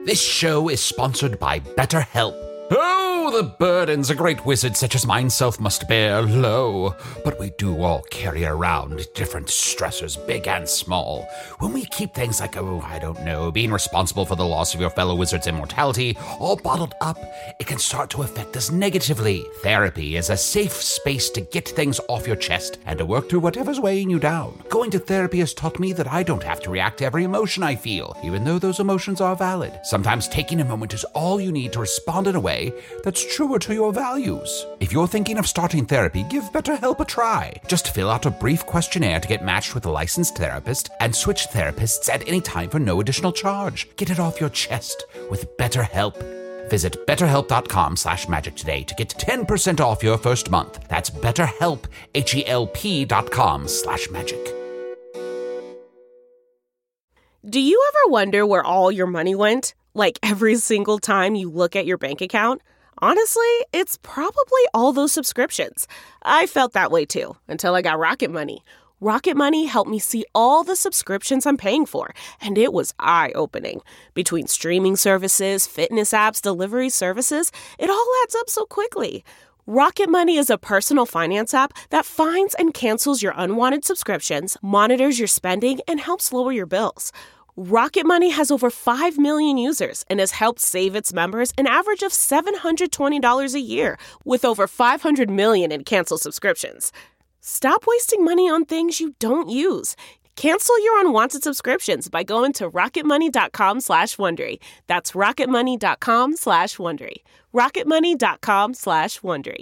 This show is sponsored by BetterHelp. Oh, the burdens a great wizard such as myself must bear, lo. But we do all carry around different stressors, big and small. When we keep things like, being responsible for the loss of your fellow wizard's immortality, all bottled up, it can start to affect us negatively. Therapy is a safe space to get things off your chest and to work through whatever's weighing you down. Going to therapy has taught me that I don't have to react to every emotion I feel, even though those emotions are valid. Sometimes taking a moment is all you need to respond in a way that's truer to your values. If you're thinking of starting therapy, give BetterHelp a try. Just fill out a brief questionnaire to get matched with a licensed therapist and switch therapists at any time for no additional charge. Get it off your chest with BetterHelp. Visit betterhelp.com/magic today to get 10% off your first month. That's BetterHelp, HELP.com/magic. Do you ever wonder where all your money went? Like every single time you look at your bank account? Honestly, it's probably all those subscriptions. I felt that way too, until I got Rocket Money. Rocket Money helped me see all the subscriptions I'm paying for, and it was eye-opening. Between streaming services, fitness apps, delivery services, it all adds up so quickly. Rocket Money is a personal finance app that finds and cancels your unwanted subscriptions, monitors your spending, and helps lower your bills. Rocket Money has over 5 million users and has helped save its members an average of $720 a year, with over 500 million in canceled subscriptions. Stop wasting money on things you don't use. Cancel your unwanted subscriptions by going to rocketmoney.com/Wondery. That's rocketmoney.com/Wondery. rocketmoney.com/Wondery.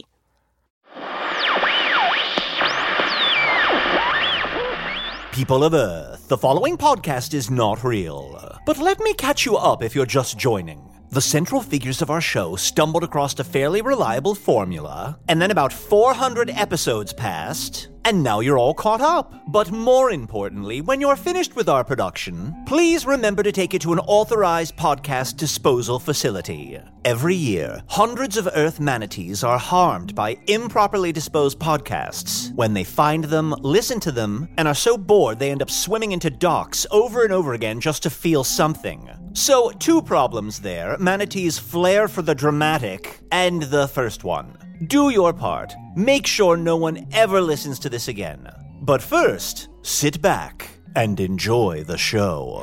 People of Earth, the following podcast is not real. But let me catch you up if you're just joining. The central figures of our show stumbled across a fairly reliable formula, and then about 400 episodes passed, and now you're all caught up. But more importantly, when you're finished with our production, please remember to take it to an authorized podcast disposal facility. Every year, hundreds of Earth manatees are harmed by improperly disposed podcasts. When they find them, listen to them, and are so bored they end up swimming into docks over and over again just to feel something. So, 2 problems there. Manatees' flair for the dramatic, and the first one. Do your part. Make sure no one ever listens to this again. But first, sit back and enjoy the show.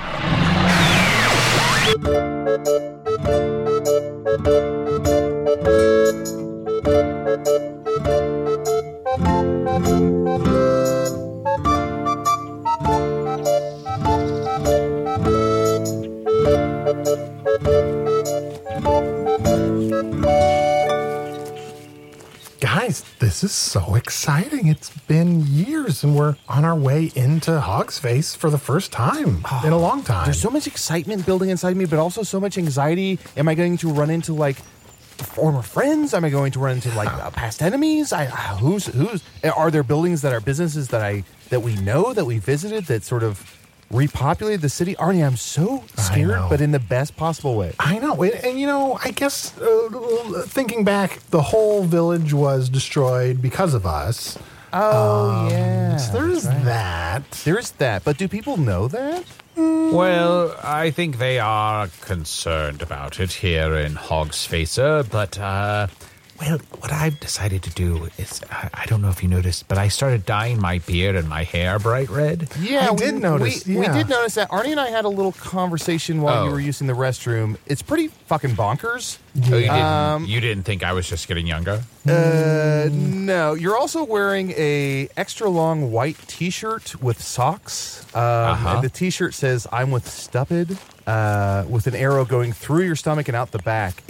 Guys, this is so exciting. It's been years and we're on our way into Hog's Face for the first time in a long time. There's so much excitement building inside me, but also so much anxiety. Am I going to run into like former friends? Am I going to run into like past enemies? Who's are there buildings that are businesses that we know, that we visited, that sort of repopulated the city? Arnie, I'm so scared, but in the best possible way. I know. And, I guess thinking back, the whole village was destroyed because of us. Oh, yeah. So there's that. There's that. But do people know that? Well, I think they are concerned about it here in Hog's Facer, but, what I've decided to do is, I don't know if you noticed, but I started dyeing my beard and my hair bright red. Yeah, I did notice. We did notice that. Arnie and I had a little conversation while you were using the restroom. It's pretty fucking bonkers. Oh, you didn't think I was just getting younger? No. You're also wearing a extra long white T-shirt with socks. And the T-shirt says, "I'm with Stupid," with an arrow going through your stomach and out the back.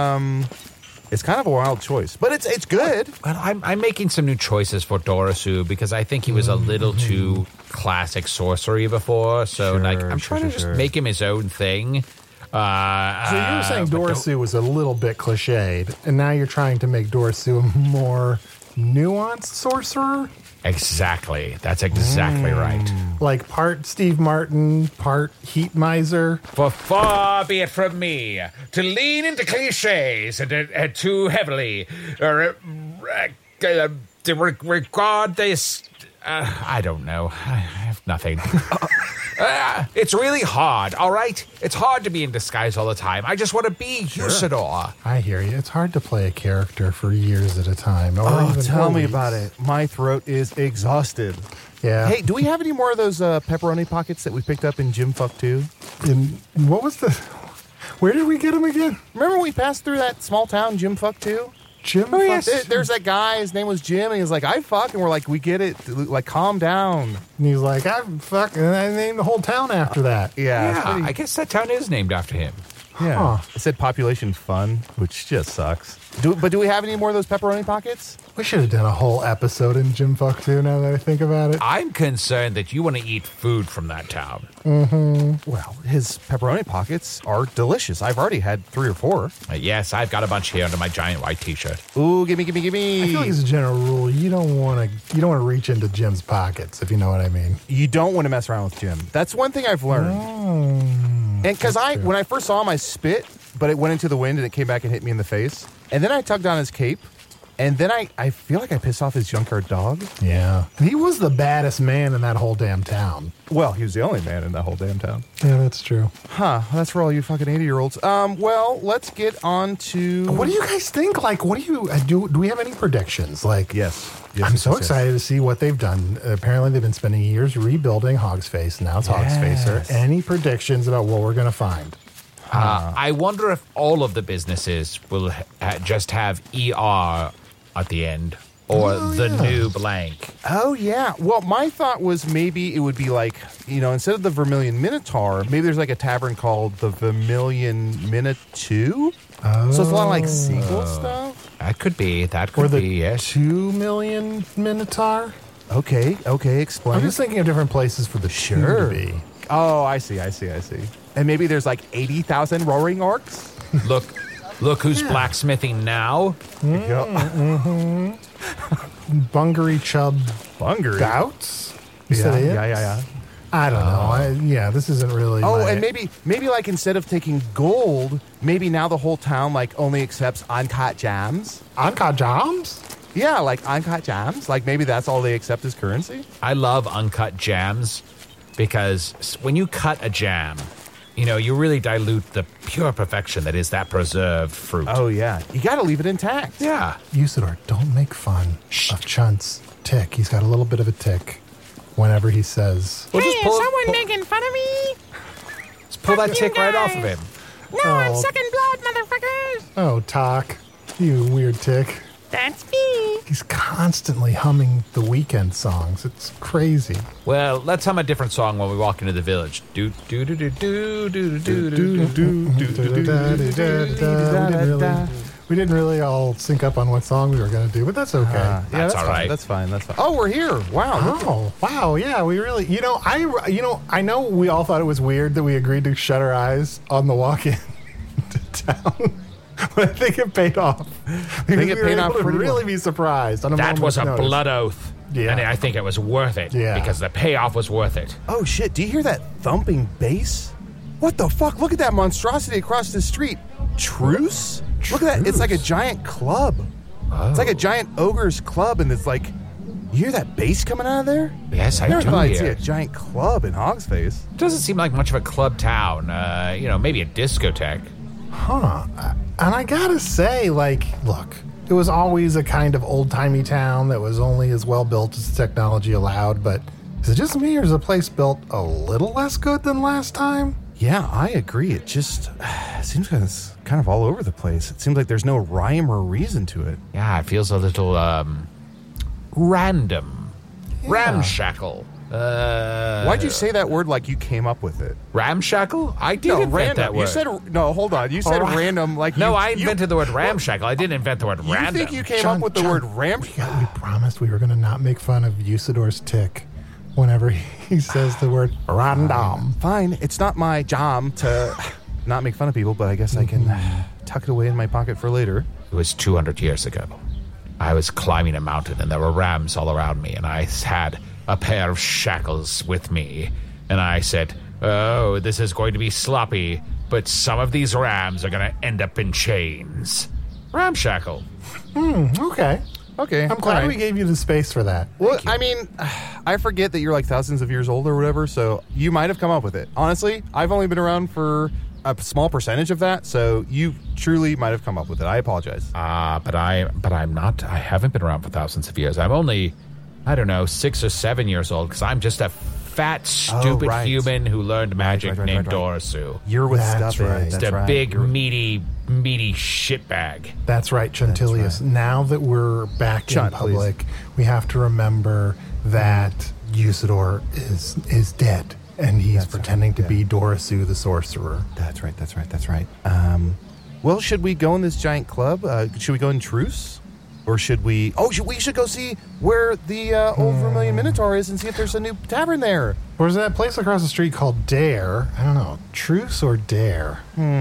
It's kind of a wild choice, but it's good. Well, I'm making some new choices for Dorasu because I think he was a little too classic sorcery before. So, I'm trying to just make him his own thing. So you were saying Dorasu was a little bit cliched, and now you're trying to make Dorasu a more nuanced sorcerer? Exactly. That's exactly right. Like part Steve Martin, part Heat Miser. For far be it from me to lean into cliches and too heavily to regard this I don't know. I have nothing. It's really hard, all right? It's hard to be in disguise all the time. I just want to be Usador. I hear you. It's hard to play a character for years at a time. Or Oh, even tell me weeks. about it. My throat is exhausted. Yeah. Hey, do we have any more of those pepperoni pockets that we picked up in Gym Fuck 2? And what was the... Where did we get him again? Remember when we passed through that small town, Gym Fuck 2? Jim? Oh, yes. Fuck- There's that guy, his name was Jim, and he was like, I fuck, and we're like, we get it, like, calm down. And he's like, I'm fucking... And I named the whole town after that. Yeah. Yeah, I guess that town is named after him. Yeah. Huh. It said population fun, which just sucks. But do we have any more of those pepperoni pockets? We should have done a whole episode in Jim Fuck 2 now that I think about it. I'm concerned that you want to eat food from that town. Well, his pepperoni pockets are delicious. I've already had 3 or 4. Yes, I've got a bunch here under my giant white t-shirt. Ooh, gimme. I feel like as a general rule, you don't want to reach into Jim's pockets, if you know what I mean. You don't want to mess around with Jim. That's one thing I've learned. And because when I first saw him, I spit, but it went into the wind and it came back and hit me in the face. And then I tugged on his cape, and then I feel like I pissed off his junkyard dog. Yeah. He was the baddest man in that whole damn town. Well, he was the only man in that whole damn town. Yeah, that's true. Huh, that's for all you fucking 80-year-olds. Well, let's get on to... What do you guys think? Like, what do you do? We have any predictions? Like, Yes. I'm so excited to see what they've done. Apparently, they've been spending years rebuilding Hog's Face. Now it's Hog's Facer. Any predictions about what we're going to find? I wonder if all of the businesses will just have ER at the end, or the new blank. Oh, yeah. Well, my thought was maybe it would be like, instead of the Vermilion Minotaur, maybe there's like a tavern called the Vermilion Minotaur. So it's a lot of like sequel stuff. That could be. That Or could the be, yes. 2 million Minotaur? Okay, explain. I'm just thinking of different places for the Sure. to be. Oh, I see. And maybe there's like 80,000 roaring orcs? Look who's blacksmithing now. Bungaree Chub Bungaree. Doubts? You said it? Yeah. I don't know. This isn't really. Oh, my- and maybe like instead of taking gold, maybe now the whole town like only accepts uncut jams. Anka Jams? Yeah, like uncut jams. Like maybe that's all they accept as currency. I love uncut jams because when you cut a jam, you really dilute the pure perfection that is that preserved fruit. Oh yeah, you got to leave it intact. Yeah. Usador, don't make fun of Chunt's tick. He's got a little bit of a tick whenever he says, We'll just pull, making fun of me? just pull that you tick right off of guys. him. No, I'm Oh. sucking blood, motherfuckers. "Oh, Talk, you weird tick." That's me. He's constantly humming the Weekend songs. It's crazy. Well, let's hum a different song when we walk into the village. Do do do do do do do do do. We didn't really all sync up on what song we were going to do, but that's okay. Yeah, That's all fine. right. That's fine. Oh, we're here. Wow. Oh, wow. Yeah, we really, I know we all thought it was weird that we agreed to shut our eyes on the walk in to town. But I think it paid off. think it paid off pretty really well. be surprised. On a That was a moment's notice. blood oath. Yeah. And I think it was worth it. Yeah. Because the payoff was worth it. Oh shit! Do you hear that thumping bass? What the fuck? Look at that monstrosity across the street. Truce? Look at that. It's like a giant club. It's like a giant ogre's club, and it's like, you hear that bass coming out of there? Yes, I Never do thought I'd see hear. a giant club in Hog's Face. Doesn't seem like much of a club town. Maybe a discotheque. Huh. And I gotta say, look, it was always a kind of old-timey town that was only as well built as the technology allowed, but is it just me or is the place built a little less good than last time? Yeah, I agree. It just seems it's kind of all over the place. It seems like there's no rhyme or reason to it. Yeah, it feels a little random. Ramshackle. Why'd you say that word like you came up with it? Ramshackle? I did invent random. that word. You said no. Hold on. You said random. Like no, you, I invented the word ramshackle. I didn't invent the word You random. think you came John, up with the John, word ramshackle? We promised we were going to not make fun of Usador's tick whenever he says the word random. Fine. It's not my job to not make fun of people, but I guess I can tuck it away in my pocket for later. It was 200 years ago. I was climbing a mountain and there were rams all around me, and I had a pair of shackles with me. And I said, oh, this is going to be sloppy, but some of these rams are going to end up in chains. Ramshackle. Okay. Okay. I'm glad all right. we gave you the space for that. Well, I mean, I forget that you're like thousands of years old or whatever, so you might have come up with it. Honestly, I've only been around for a small percentage of that, so you truly might have come up with it. I apologize. But I'm not. I haven't been around for thousands of years. I'm only, I don't know, 6 or 7 years old because I'm just a fat, stupid right. human who learned magic named right. Dorasu. You're with That's stuff. right. Just a big, meaty shitbag. That's right, Chuntilius. Now that we're back in Chunt, public, we have to remember that Usador is dead, and he's pretending to be Dorasu the sorcerer. That's right. Well, should we go in this giant club? Should we go in truce? Or should we... Oh, we should go see where the old Vermilion Minotaur is and see if there's a new tavern there. Or is that place across the street called Dare? I don't know. Truce or Dare?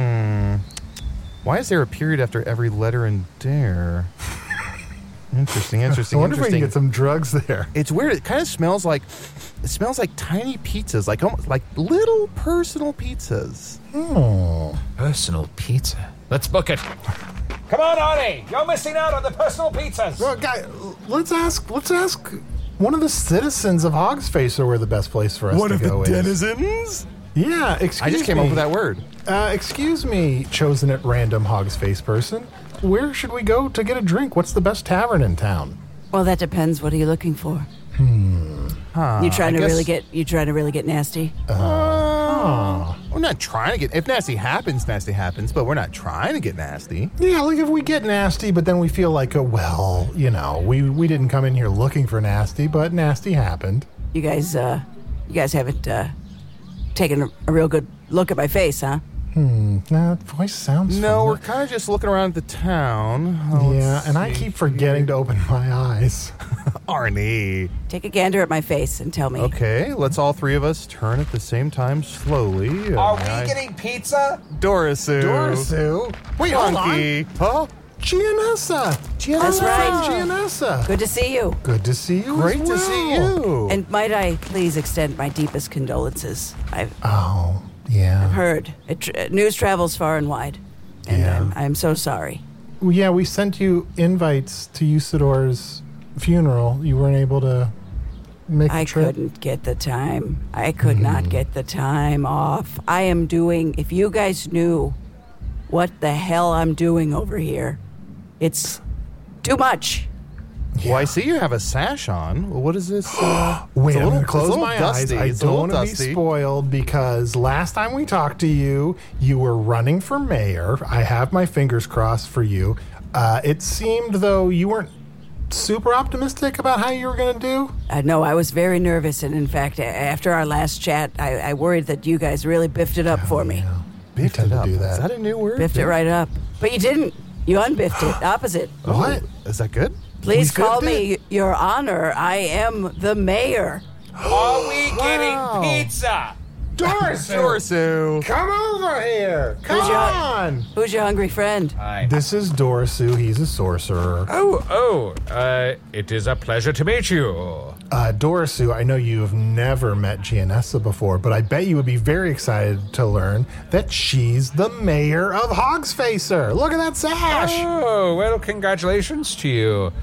Why is there a period after every letter in Dare? Interesting. I wonder if we can get some drugs there. It's weird. It kind of smells like... It smells like tiny pizzas, like almost like little personal pizzas. Personal pizza. Let's book it. Come on, Arnie. You're missing out on the personal pizzas. Well, guy, let's ask one of the citizens of Hogsfacer where the best place for us to go is. denizens? Yeah, excuse me. I just came up with that word. Excuse me, chosen at random Hogsface person. Where should we go to get a drink? What's the best tavern in town? Well, that depends. What are you looking for? You trying to really get nasty? We're not trying to get... If nasty happens, but we're not trying to get nasty. Yeah, like if we get nasty, but then we feel like, we didn't come in here looking for nasty, but nasty happened. You guys haven't taken a real good look at my face, huh? That voice sounds No, we're familiar. kind of just looking around the town. Yeah, and I keep forgetting to open my eyes. Arnie. Take a gander at my face and tell me. Okay, let's all three of us turn at the same time slowly. Are we getting pizza? Dorasu? Dorasu? Wait, hold on. Monkey. Huh? Gianessa. That's right. Gianessa. Good to see you. Good to see you. Great as to well. see you. And might I please extend my deepest condolences? I've Oh, yeah. heard. News travels far and wide. And Yeah. I'm so sorry. Well, yeah, we sent you invites to Usador's funeral. You weren't able to make the I trip. couldn't get the time. I could not get the time off. I am doing, if you guys knew what the hell I'm doing over here, it's too much. Well, I see you have a sash on. Well, what is this? Wait, it's a I'm little- going to it's a close little my dusty. eyes. I It's a don't little want to be dusty. spoiled because last time we talked to you, you were running for mayor. I have my fingers crossed for you. It seemed, though, you weren't super optimistic about how you were going to do. No, I was very nervous. And in fact, after our last chat, I worried that you guys really biffed it up for me. We Biffed tend it to up. do that. Is that a new word? Biffed it right up. But you didn't. You unbiffed it. Opposite. What? Is that good? Please We call biffed me Your Honor. I am the mayor. Are we Wow. getting pizza? Dorasu. Come over here. Come Who's your- on. Who's your hungry friend? This is Dorasu. He's a sorcerer. It is a pleasure to meet you. Dorasu, I know you've never met Gianessa before, but I bet you would be very excited to learn that she's the mayor of Hogsfacer. Look at that sash. Oh, well, congratulations to you.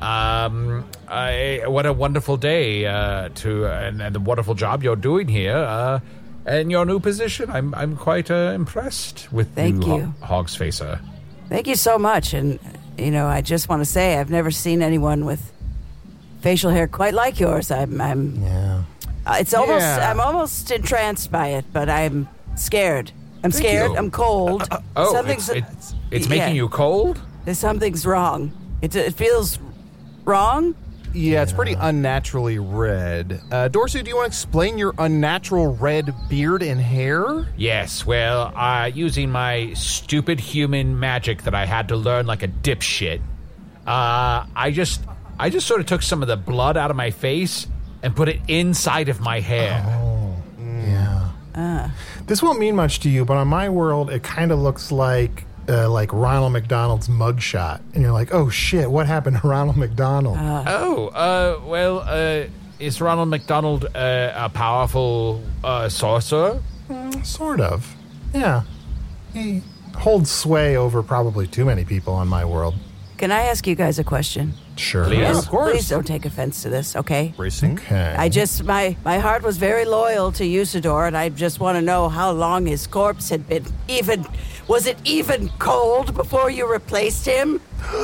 What a wonderful day and the wonderful job you're doing here. And your new position, I'm quite impressed with Thank you. Hogsfacer. Thank you so much. And, I just want to say I've never seen anyone with facial hair quite like yours. Yeah. It's almost, Yeah. I'm almost entranced by it, but I'm scared. I'm Thank scared. you. I'm cold. It's making you cold? Something's wrong. It feels wrong. Yeah, it's pretty unnaturally red. Dorasu, do you want to explain your unnatural red beard and hair? Yes, well, using my stupid human magic that I had to learn like a dipshit, I just sort of took some of the blood out of my face and put it inside of my hair. Yeah. This won't mean much to you, but on my world, it kind of looks like Ronald McDonald's mugshot. And you're like, oh shit, what happened to Ronald McDonald? Is Ronald McDonald a powerful sorcerer? Sort of. Yeah. He holds sway over probably too many people on my world. Can I ask you guys a question? Sure. Please. Yeah, of course. Please don't take offense to this, okay? Racing. Okay. I just, my heart was very loyal to Usador, and I just want to know how long his corpse had been. Was it even cold before you replaced him?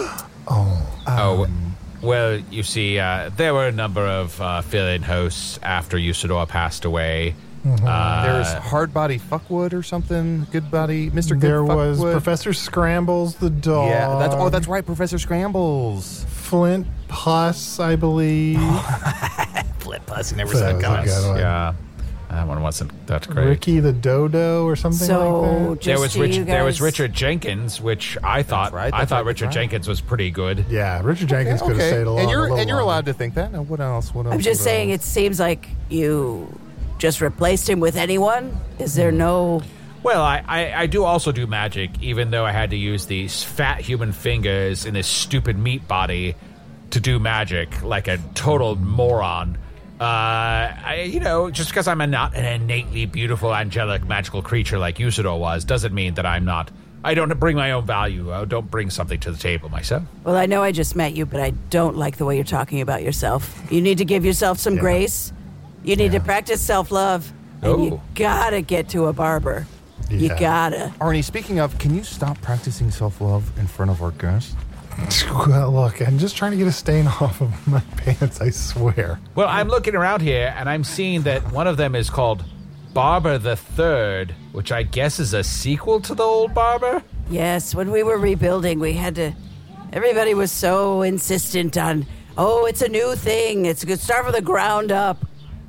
Well, you see, there were a number of fill-in hosts after Usador passed away. There's Hard Body Fuckwood or something. Good Body, Mr. Good There Fuckwood. was Professor Scrambles the dog. Yeah, that's right, Professor Scrambles. Flint Puss, I believe. Flint Puss, never That saw was a Gus. good one. Yeah, that one wasn't that great. Ricky the Dodo or something So, like that. just so you There was guys- Richard Jenkins, which I thought right, I that's thought right, Richard that's right. Jenkins was pretty good. Yeah, Richard Jenkins could have stayed along and a little you're longer. allowed to think that. Now, what else? I'm just saying, it seems like you just replaced him with anyone. Is there no... Well, I do also do magic, even though I had to use these fat human fingers in this stupid meat body to do magic like a total moron. Just because I'm not an innately beautiful, angelic, magical creature like Usador was, doesn't mean that I don't bring my own value. I don't bring something to the table myself. Well, I know I just met you, but I don't like the way you're talking about yourself. You need to give yourself some grace. You need to practice self-love. And you gotta get to a barber. You Yeah. gotta. Arnie, speaking of, can you stop practicing self-love in front of our guests? Well, look, I'm just trying to get a stain off of my pants, I swear. Well, I'm looking around here, and I'm seeing that one of them is called Barber the Third, which I guess is a sequel to the old Barber? Yes, when we were rebuilding, we had to... Everybody was so insistent on, it's a new thing. It's going to start from the ground up.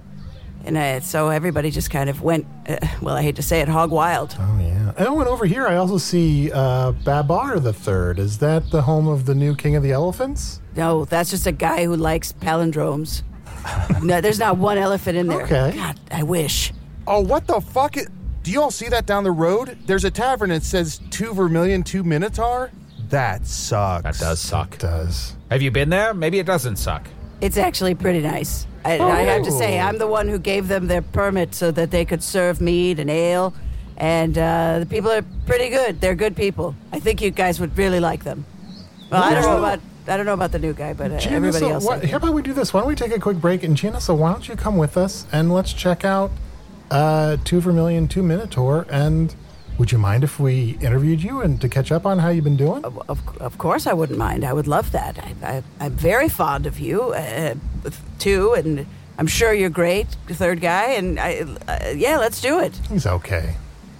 And so everybody just kind of went, I hate to say it, hog wild. Oh, yeah. Oh, and over here I also see Babar the Third. Is that the home of the new King of the Elephants? No, that's just a guy who likes palindromes. No, there's not one elephant in there. Okay. God, I wish. Oh, what the fuck? Do you all see that down the road? There's a tavern that says 2 Vermilion, 2 Minotaur? That sucks. That does suck. It does. Have you been there? Maybe it doesn't suck. It's actually pretty nice. I have to say, I'm the one who gave them their permit so that they could serve mead and ale. And the people are pretty good. They're good people. I think you guys would really like them. Well, I don't know about the new guy, but everybody else. How about we do this? Why don't we take a quick break? And Janessa, why don't you come with us and let's check out 2 Vermilion, 2 Minotaur. And would you mind if we interviewed you and to catch up on how you've been doing? Of course, I wouldn't mind. I would love that. I'm very fond of you, too, and I'm sure you're great, third guy. And let's do it. He's okay.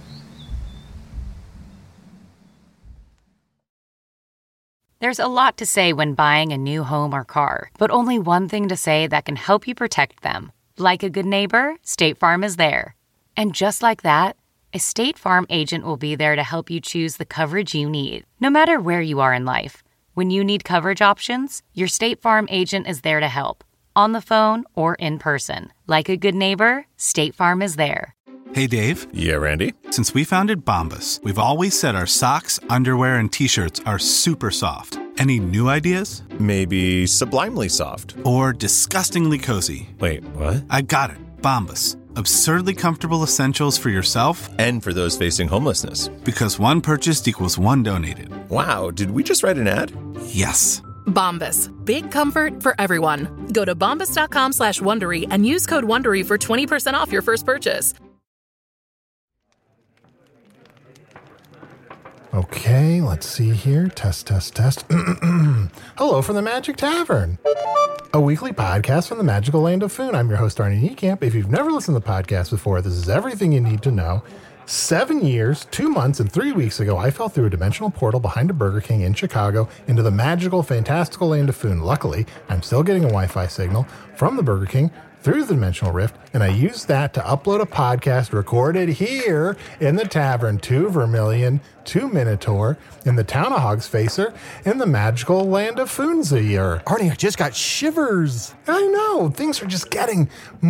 There's a lot to say when buying a new home or car, but only one thing to say that can help you protect them. Like a good neighbor, State Farm is there. And just like that, a State Farm agent will be there to help you choose the coverage you need, no matter where you are in life. When you need coverage options, your State Farm agent is there to help, on the phone or in person. Like a good neighbor, State Farm is there. Hey, Dave. Yeah, Randy? Since we founded Bombas, we've always said our socks, underwear, and T-shirts are super soft. Any new ideas? Maybe sublimely soft. Or disgustingly cozy. Wait, what? I got it. Bombas. Absurdly comfortable essentials for yourself and for those facing homelessness. Because one purchased equals one donated. Wow, did we just write an ad? Yes. Bombas. Big comfort for everyone. Go to bombas.com/Wondery and use code Wondery for 20% off your first purchase. Okay, let's see here. Test. Hello from the Magic Tavern, a weekly podcast from the magical land of Foon. I'm your host, Arnie Niekamp. If you've never listened to the podcast before, this is everything you need to know. 7 years, 2 months, and 3 weeks ago, I fell through a dimensional portal behind a Burger King in Chicago into the magical, fantastical land of Foon. Luckily, I'm still getting a Wi-Fi signal from the Burger King through the dimensional rift, and I used that to upload a podcast recorded here in the tavern, 2 Vermilion, 2 Minotaur, in the town of Hogsfacer, in the magical land of Foonzir. Arnie, I just got shivers. I know, things are just getting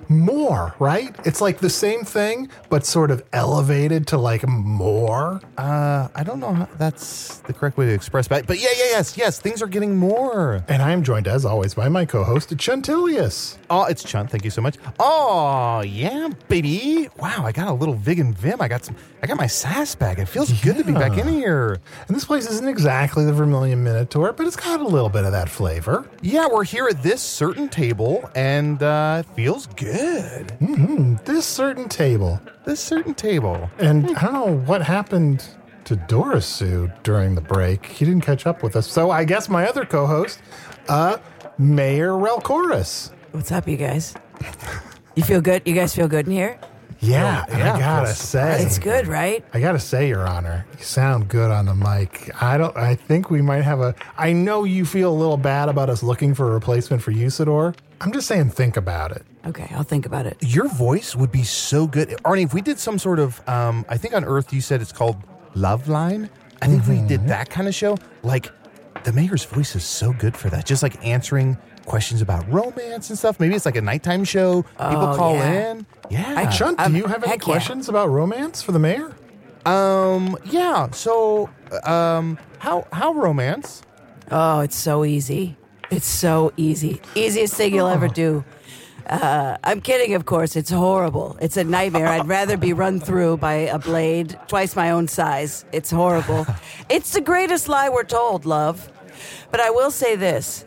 more, right? It's like the same thing, but sort of elevated to like more. I don't know how that's the correct way to express that, but yes, things are getting more. And I'm joined, as always, by my co-host, Chuntilius. Oh, it's Chunt. Thank you so much. Oh, yeah, baby. Wow, I got a little Vig and Vim. I got my sass back. It feels good to be back in here. And this place isn't exactly the Vermilion Minotaur, but it's got a little bit of that flavor. Yeah, we're here at this certain table, and it feels good. This certain table. And I don't know what happened to Dorisu during the break. He didn't catch up with us. So I guess my other co-host, Mayor Relchorus. What's up, you guys? You feel good? You guys feel good in here? Yeah, and I gotta say, it's good, right? I gotta say, Your Honor, you sound good on the mic. I think we might have I know you feel a little bad about us looking for a replacement for Usador. I'm just saying, think about it. Okay, I'll think about it. Your voice would be so good. Arnie, if we did some sort of, I think on Earth you said it's called Love Line. I think if we did that kind of show, like, the mayor's voice is so good for that. Just like answering questions about romance and stuff. Maybe it's like a nighttime show. People call in. Yeah. Chunt, do you have any questions about romance for the mayor? Yeah. So, how romance? Oh, it's so easy. It's so easy. Easiest thing you'll ever do. I'm kidding, of course. It's horrible. It's a nightmare. I'd rather be run through by a blade twice my own size. It's horrible. It's the greatest lie we're told, love. But I will say this.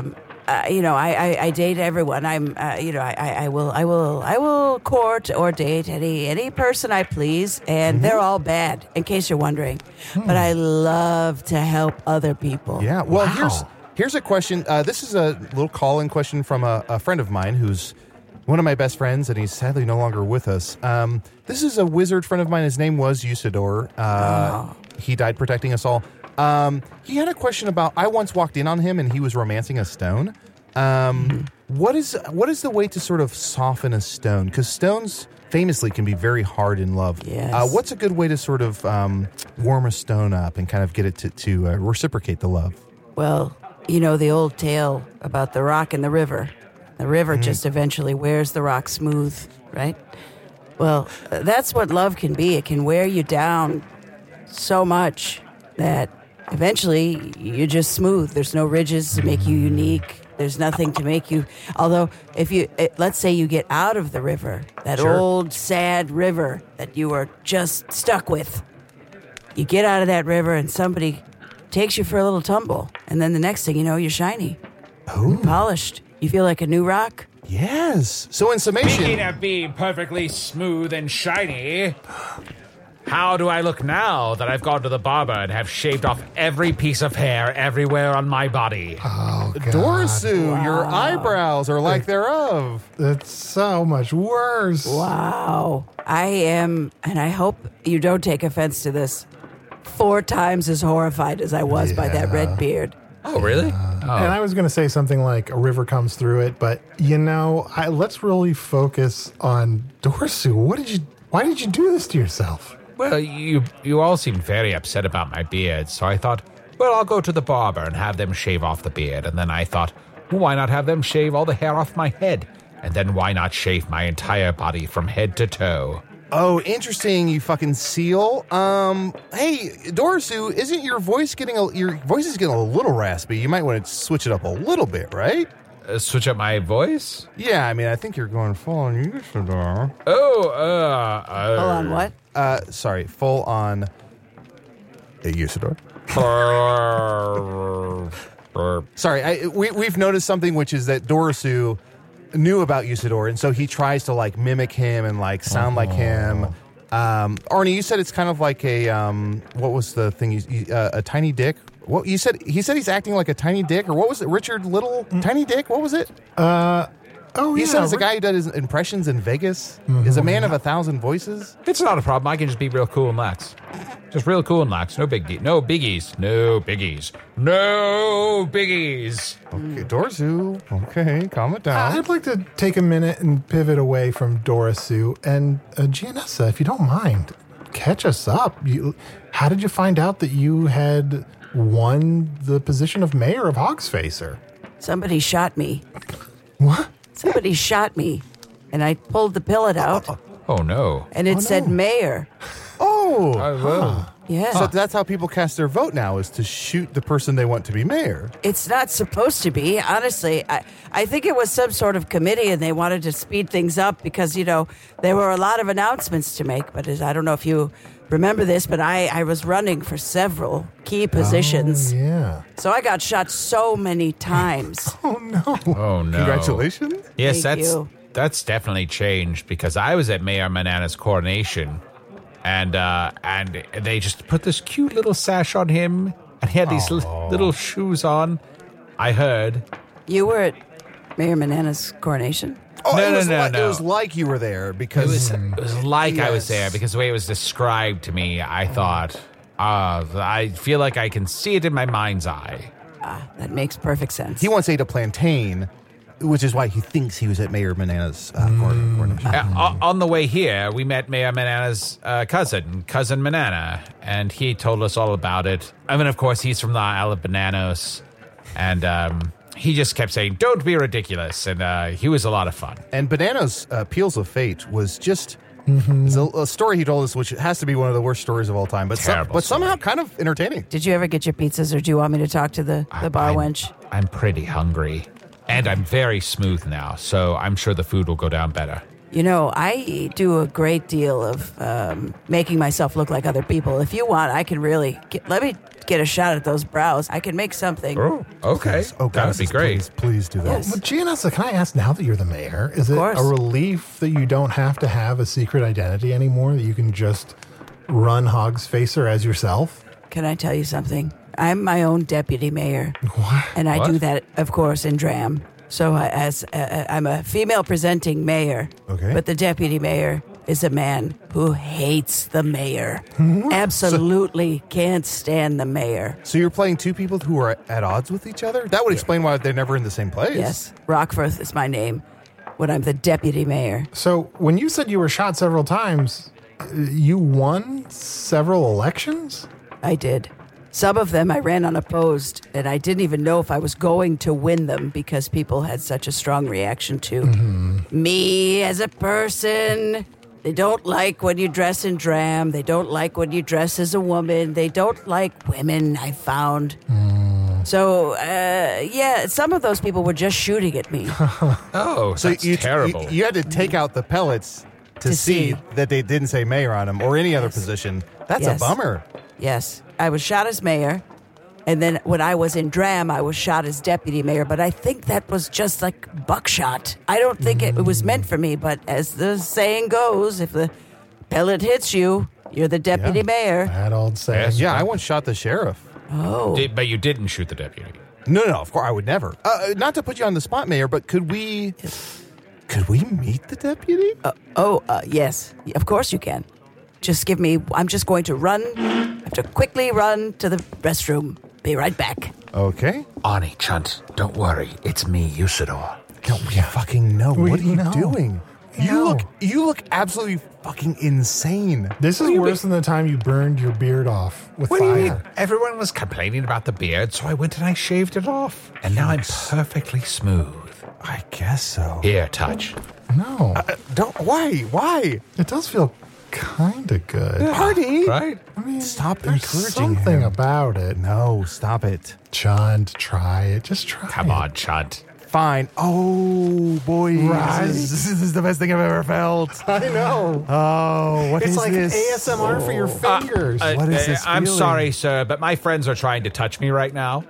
I date everyone. I will court or date any person I please, and they're all bad, in case you're wondering. But I love to help other people. Yeah. Well, here's a question. This is a little call-in question from a friend of mine who's one of my best friends, and he's sadly no longer with us. This is a wizard friend of mine. His name was Usador. He died protecting us all. He had a question about, I once walked in on him and he was romancing a stone. What is the way to sort of soften a stone? Because stones famously can be very hard in love. Yes. What's a good way to sort of warm a stone up and kind of get it to reciprocate the love? Well, you know the old tale about the rock and the river. The river just eventually wears the rock smooth, right? Well, that's what love can be. It can wear you down so much that eventually you're just smooth. There's no ridges to make you unique. There's nothing to make you... Although, let's say you get out of the river, that old, sad river that you were just stuck with. You get out of that river and somebody takes you for a little tumble. And then the next thing you know, you're shiny. You're polished. You feel like a new rock. Yes. So in summation... Speaking of being perfectly smooth and shiny... How do I look now that I've gone to the barber and have shaved off every piece of hair everywhere on my body? Oh, God. Dorisu, your eyebrows are like thereof. It's so much worse. Wow. I am, and I hope you don't take offense to this, 4 times as horrified as I was by that red beard. Oh, really? And I was going to say something like a river comes through it, but, let's really focus on Dorisu. Why did you do this to yourself? Well, you all seemed very upset about my beard, so I thought, well, I'll go to the barber and have them shave off the beard. And then I thought, well, why not have them shave all the hair off my head? And then why not shave my entire body from head to toe? Oh, interesting, you fucking seal. Hey, Dorisu, isn't your voice your voice is getting a little raspy? You might want to switch it up a little bit, right? Switch up my voice? Yeah, I mean, I think you're going full on Usador. Full on what? Sorry, full on Usador. Sorry, we've noticed something, which is that Dorisu knew about Usador, and so he tries to like mimic him and like sound like him. Arnie, you said it's kind of like a what was the thing? A tiny dick. What you said? He said he's acting like a tiny dick, or what was it? Richard Little, tiny dick. What was it? He said it's a guy who does his impressions in Vegas. Is a man of 1,000 voices. It's not a problem. I can just be real cool and lax. Just real cool and lax. No biggies. No biggies. Okay, Dorisu. Okay, calm it down. I'd like to take a minute and pivot away from Dorisu. And Gianessa, if you don't mind, catch us up. How did you find out that you had won the position of mayor of Hogsfacer? Somebody shot me. What? Somebody shot me. and I pulled the pellet out, Oh, no. and it said mayor. Oh, Well, Yeah. so that's how people cast their vote now, is to shoot the person they want to be mayor. It's not supposed to be, honestly. I think it was some sort of committee, and they wanted to speed things up because, there were a lot of announcements to make. But I don't know if you remember this, but I was running for several key positions. Oh, yeah. So I got shot so many times. Oh, no. oh, no. Congratulations. Yes, Thank you. that's definitely changed because I was at Mayor Manana's coronation, and they just put this cute little sash on him, and he had these little shoes on. I heard. You were at Mayor Manana's coronation? Oh, No, it was no, like, no. It was like you were there It because was like I was Yes. there because the way it was described to me, I thought, I feel like I can see it in my mind's eye. That makes perfect sense. he once ate a plantain, which is why he thinks he was at Mayor Manana's coronation. On the way here, we met Mayor Manana's cousin Manana, and he told us all about it. I mean, of course, he's from the Isle of Bananos, and he just kept saying, "Don't be ridiculous," and he was a lot of fun. And Banana's Peels of Fate was just it's a story he told us, which has to be one of the worst stories of all time, but Terrible somehow kind of entertaining. Did you ever get your pizzas, or do you want me to talk to the bar wench? I'm pretty hungry, and I'm very smooth now, so I'm sure the food will go down better. I do a great deal of making myself look like other people. If you want, I can really let me get a shot at those brows. I can make something. Oh, okay. Oh, that would guys, be great. Please do that. Yes. Well, Gianessa, can I ask, now that you're the mayor, is it course. a relief that you don't have to have a secret identity anymore, that you can just run Hogs Facer as yourself? Can I tell you something? I'm my own deputy mayor. What? And I do What? that, of course, in Dram. So I'm a female presenting mayor. Okay. But the deputy mayor is a man who hates the mayor. Absolutely can't stand the mayor. So you're playing two people who are at odds with each other? That would explain why they're never in the same place. Yes, Rockforth is my name when I'm the deputy mayor. So when you said you were shot several times, you won several elections? I did. Some of them I ran unopposed, and I didn't even know if I was going to win them because people had such a strong reaction to me as a person. They don't like when you dress in Dram. They don't like when you dress as a woman. They don't like women, I found. So, some of those people were just shooting at me. Oh, So that's you, terrible. You had to take out the pellets to see that they didn't say mayor on them or any other position. That's Yes. a bummer. Yes, I was shot as mayor, and then when I was in Dram, I was shot as deputy mayor, but I think that was just like buckshot. I don't think it was meant for me, but as the saying goes, if the pellet hits you, you're the deputy mayor. That old saying. Yes. Yeah, I once shot the sheriff. Oh, But you didn't shoot the deputy. No, of course I would never. Not to put you on the spot, Mayor, but could we meet the deputy? yes, of course you can. Just give me, I'm just going to run, I have to quickly run to the restroom. Be right back. Okay. Arnie, Chunt, don't worry. It's me, Usador. No, we fucking know. We What are you know. doing? No. You look absolutely fucking insane. This is worse than the time you burned your beard off with What do you mean? fire. Everyone was complaining about the beard, so I went and I shaved it off. And now I'm perfectly smooth. I guess so. Here, touch. No, Don't. Why? it does feel kind of good. Party. Right? I mean, Stop there's encouraging something him. about it. No, stop it. Chunt, try it. Just try Come it. on, Chunt. Fine. Oh, boy. Right? This is the best thing I've ever felt. I know. Oh, what It's is like this? ASMR for your fingers. What is this I'm feeling? sorry, sir, but my friends are trying to touch me right now.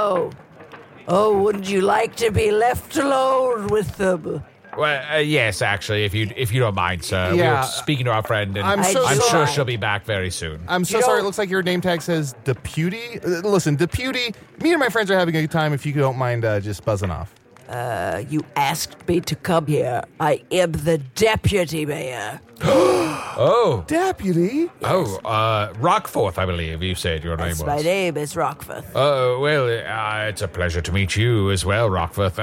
Oh, wouldn't you like to be left alone with them? Well, yes, actually, if you don't mind, sir. We Yeah. were speaking to our friend, and I'm so I'm sure sorry. she'll be back very soon. I'm so sorry. It looks like your name tag says Deputy. Listen, Deputy, me and my friends are having a good time. If you don't mind just buzzing off. You asked me to come here. I am the deputy mayor. Oh, Deputy? Rockforth, I believe you said your name That's was. my name is Rockforth. It's a pleasure to meet you as well, Rockforth.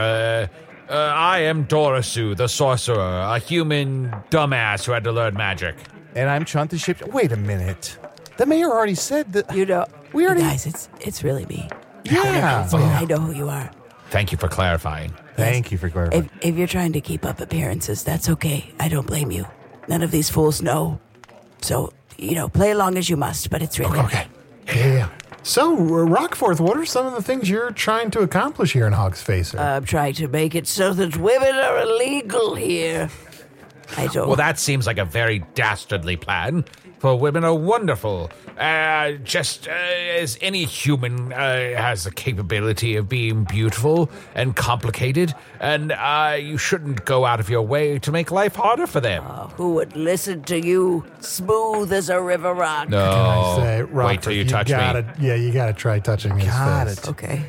I am Dorasu, the sorcerer, a human dumbass who had to learn magic. And I'm Chunt the ship. Wait a minute. The mayor already said that. You know, We already- guys, it's really me. Yeah. It's me. I know who you are. Thank you for clarifying. Thank you for clarifying. If you're trying to keep up appearances, that's okay. I don't blame you. None of these fools know. So, play along as you must, but it's really... Okay. Yeah. So, Rockforth, what are some of the things you're trying to accomplish here in Hog's Facer? I'm trying to make it so that women are illegal here. I don't... Well, that seems like a very dastardly plan. For women are wonderful. Just as any human has the capability of being beautiful and complicated, and you shouldn't go out of your way to make life harder for them. Who would listen to you, smooth as a river rock? No, Can I say, Rockforth, wait till you touch me. Yeah, you gotta try touching his Got face. it. Okay.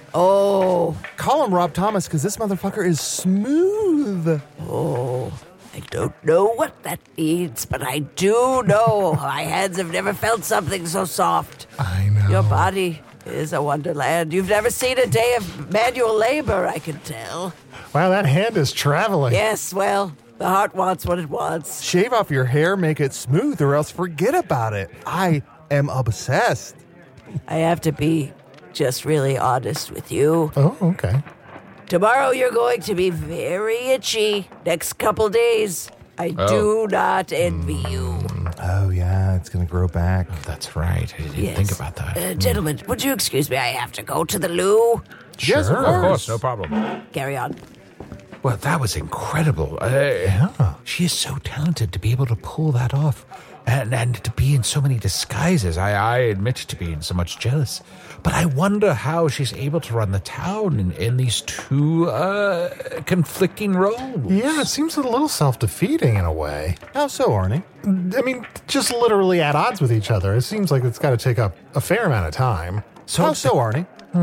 Oh. Call him Rob Thomas because this motherfucker is smooth. Oh. I don't know what that means, but I do know my hands have never felt something so soft. I know. Your body is a wonderland. You've never seen a day of manual labor, I can tell. Wow, that hand is traveling. Yes, well, the heart wants what it wants. Shave off your hair, make it smooth, or else forget about it. I am obsessed. I have to be just really honest with you. Oh, okay. Tomorrow you're going to be very itchy. Next couple days, I do not envy you. Oh, yeah, it's going to grow back. That's right. I didn't think about that. Gentlemen, would you excuse me? I have to go to the loo. Yes, Of course, no problem. Carry on. Well, that was incredible. She is so talented to be able to pull that off. And to be in so many disguises. I admit to being so much jealous. But I wonder how she's able to run the town in these two conflicting roles. Yeah, it seems a little self-defeating in a way. How so, Arnie? I mean, just literally at odds with each other. It seems like it's got to take up a fair amount of time. How so, Arnie?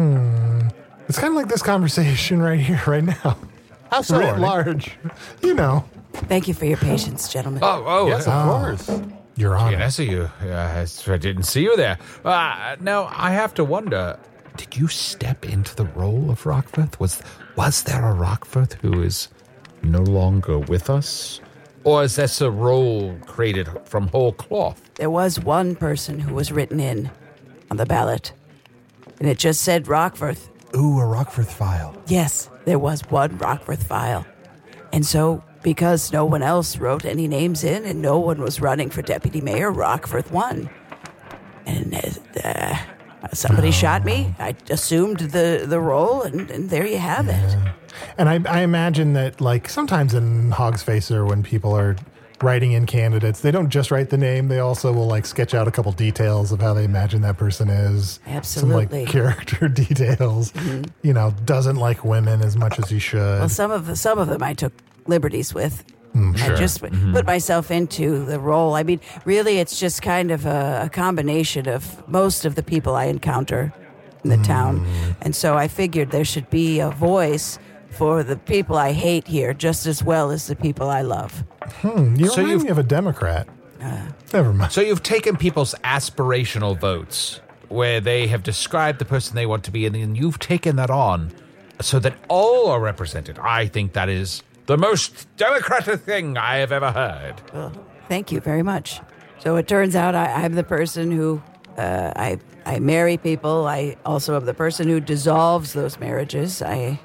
It's kind of like this conversation right here, right now. How so, Writ Arnie? large. You know. Thank you for your patience, gentlemen. Yes, of course. You're on. Yes, you. I didn't see you there. Now, I have to wonder, did you step into the role of Rockforth? Was there a Rockforth who is no longer with us? Or is this a role created from whole cloth? There was one person who was written in on the ballot, and it just said Rockforth. Ooh, a Rockforth file. Yes, there was one Rockforth file. And so, because no one else wrote any names in and no one was running for deputy mayor, Rockforth won. And somebody shot me. I assumed the role, and there you have it. And I imagine that, like, sometimes in Hog's Facer, when people are writing in candidates, they don't just write the name. They also will, like, sketch out a couple details of how they imagine that person is. Absolutely. Some, like, character details. Mm-hmm. You know, doesn't like women as much as he should. Well, some of them I took liberties with. Sure. I just put myself into the role. I mean, really, it's just kind of a combination of most of the people I encounter in the town. And so I figured there should be a voice for the people I hate here just as well as the people I love. You remind me of a Democrat. Never mind. So you've taken people's aspirational votes, where they have described the person they want to be, and then you've taken that on so that all are represented. I think that is the most democratic thing I have ever heard. Well, thank you very much. So it turns out I'm the person who I marry people. I also am the person who dissolves those marriages. I'm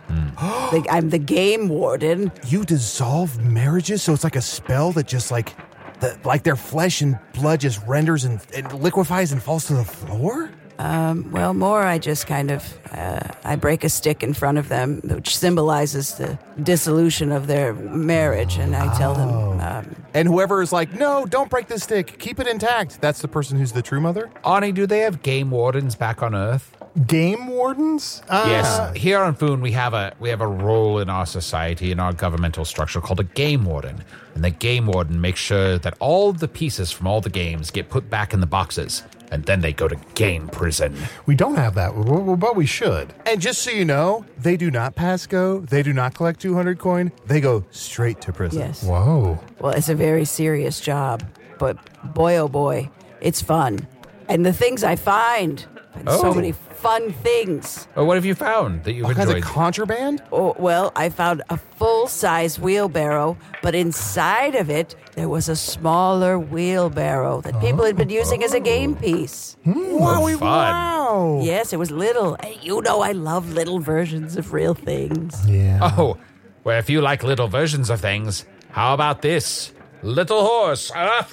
the game warden. You dissolve marriages, so it's like a spell that just like their flesh and blood just renders and liquefies and falls to the floor? Well, more I just kind of, I break a stick in front of them, which symbolizes the dissolution of their marriage, and I tell them... and whoever is like, no, don't break this stick, keep it intact, that's the person who's the true mother? Arnie, do they have game wardens back on Earth? Game wardens? Yes. Here on Foon, we have a role in our society, in our governmental structure, called a game warden. And the game warden makes sure that all the pieces from all the games get put back in the boxes, and then they go to game prison. We don't have that, but we should. And just so you know, they do not pass go, they do not collect 200 coin, they go straight to prison. Yes. Whoa. Well, it's a very serious job, but boy, oh boy, it's fun. And the things I find, And so many fun things. Well, what have you found that you've All kinds enjoyed? of contraband? Oh, well, I found a full-size wheelbarrow, but inside of it, there was a smaller wheelbarrow that people had been using as a game piece. Fun. Yes, it was little. And you know I love little versions of real things. Yeah. Oh, well, if you like little versions of things, how about this? Little horse.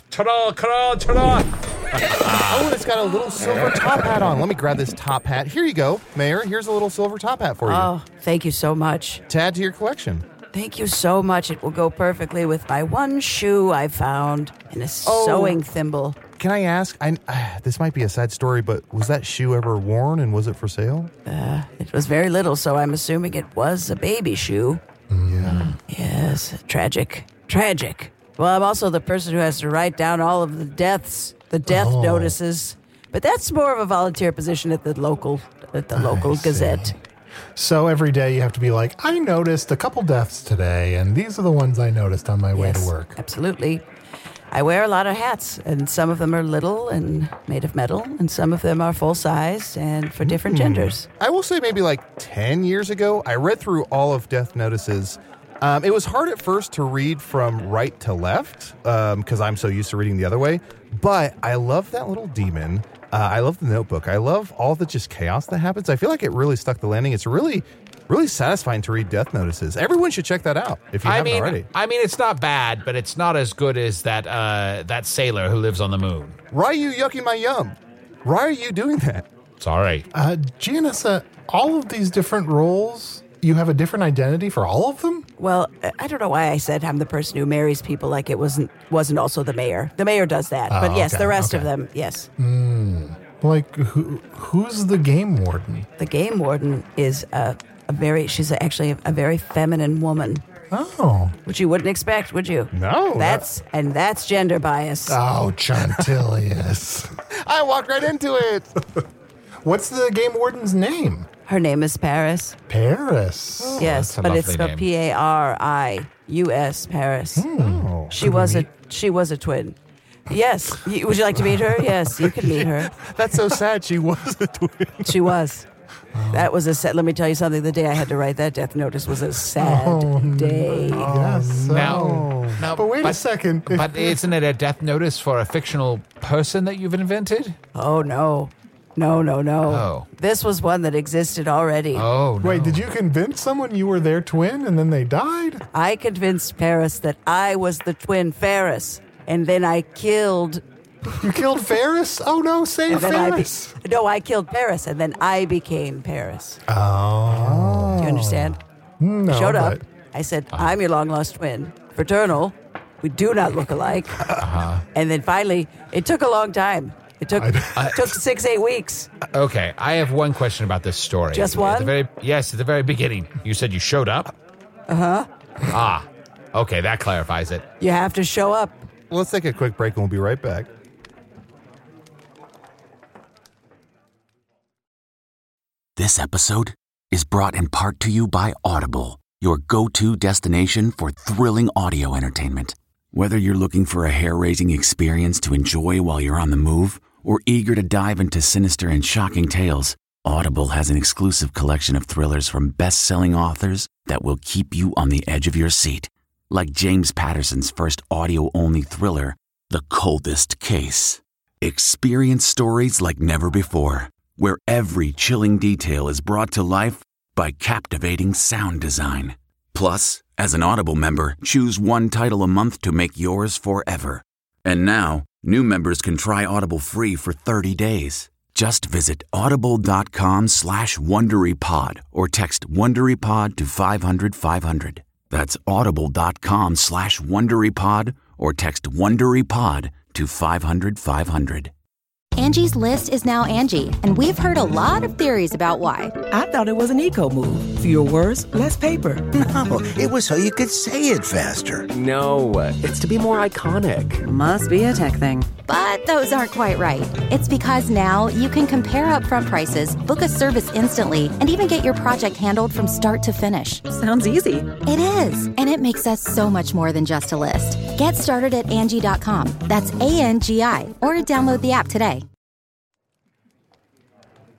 Oh, and it's got a little silver top hat on. Let me grab this top hat. Here you go, Mayor. Here's a little silver top hat for you. Oh, thank you so much. To add to your collection. Thank you so much. It will go perfectly with my one shoe I found and a sewing thimble. Can I ask, this might be a sad story, but was that shoe ever worn and was it for sale? It was very little, so I'm assuming it was a baby shoe. Yeah. Yes, tragic. Well, I'm also the person who has to write down all of the death notices. But that's more of a volunteer position at the local Gazette. So every day you have to be like, I noticed a couple deaths today, and these are the ones I noticed on my way to work. Absolutely. I wear a lot of hats, and some of them are little and made of metal, and some of them are full size and for different genders. I will say maybe like 10 years ago, I read through all of Death Notices. It was hard at first to read from right to left because I'm so used to reading the other way. But I love that little demon. I love the notebook. I love all the just chaos that happens. I feel like it really stuck the landing. It's really, really satisfying to read Death Notices. Everyone should check that out if you haven't already. I mean, it's not bad, but it's not as good as that sailor who lives on the moon. Why are you yucking my yum? Why are you doing that? Sorry. Gianessa, all of these different roles, you have a different identity for all of them? Well, I don't know why I said I'm the person who marries people like it wasn't also the mayor. The mayor does that. But yes, the rest of them, yes. Like, who's the game warden? The game warden is she's actually a very feminine woman. Oh. Which you wouldn't expect, would you? No. That's gender bias. Oh, Chantillius. I walked right into it. What's the game warden's name? Her name is Paris. Paris. Oh, yes, but it's spelled Parius, Paris. Oh, she was a twin. Yes. Would you like to meet her? Yes, you can meet her. That's so sad. She was a twin. She was. That was a sad. Let me tell you something. The day I had to write that death notice was a sad day. Yes. Now, but wait a second. But isn't it a death notice for a fictional person that you've invented? Oh, no. No. Oh. This was one that existed already. Oh, no. Wait, did you convince someone you were their twin and then they died? I convinced Paris that I was the twin Ferris, and then I killed... You killed Ferris? Oh, no, say Ferris. I killed Paris, and then I became Paris. Oh. Do you understand? No, I showed up. I said, I'm your long-lost twin. Fraternal. We do not look alike. And then finally, it took a long time. It took 6-8 weeks. Okay, I have one question about this story. Just one? At the very beginning. You said you showed up? Uh-huh. Okay, that clarifies it. You have to show up. Well, let's take a quick break and we'll be right back. This episode is brought in part to you by Audible, your go-to destination for thrilling audio entertainment. Whether you're looking for a hair-raising experience to enjoy while you're on the move or eager to dive into sinister and shocking tales, Audible has an exclusive collection of thrillers from best-selling authors that will keep you on the edge of your seat. Like James Patterson's first audio-only thriller, The Coldest Case. Experience stories like never before, where every chilling detail is brought to life by captivating sound design. Plus, as an Audible member, choose one title a month to make yours forever. And now, new members can try Audible free for 30 days. Just visit audible.com/WonderyPod or text WonderyPod to 500-500. That's audible.com/WonderyPod or text WonderyPod to 500-500. Angie's List is now Angie, and we've heard a lot of theories about why. I thought it was an eco move. Fewer words, less paper. No, it was so you could say it faster. No, it's to be more iconic. Must be a tech thing. But those aren't quite right. It's because now you can compare upfront prices, book a service instantly, and even get your project handled from start to finish. Sounds easy. It is, and it makes us so much more than just a list. Get started at Angie.com. That's ANGI, or download the app today.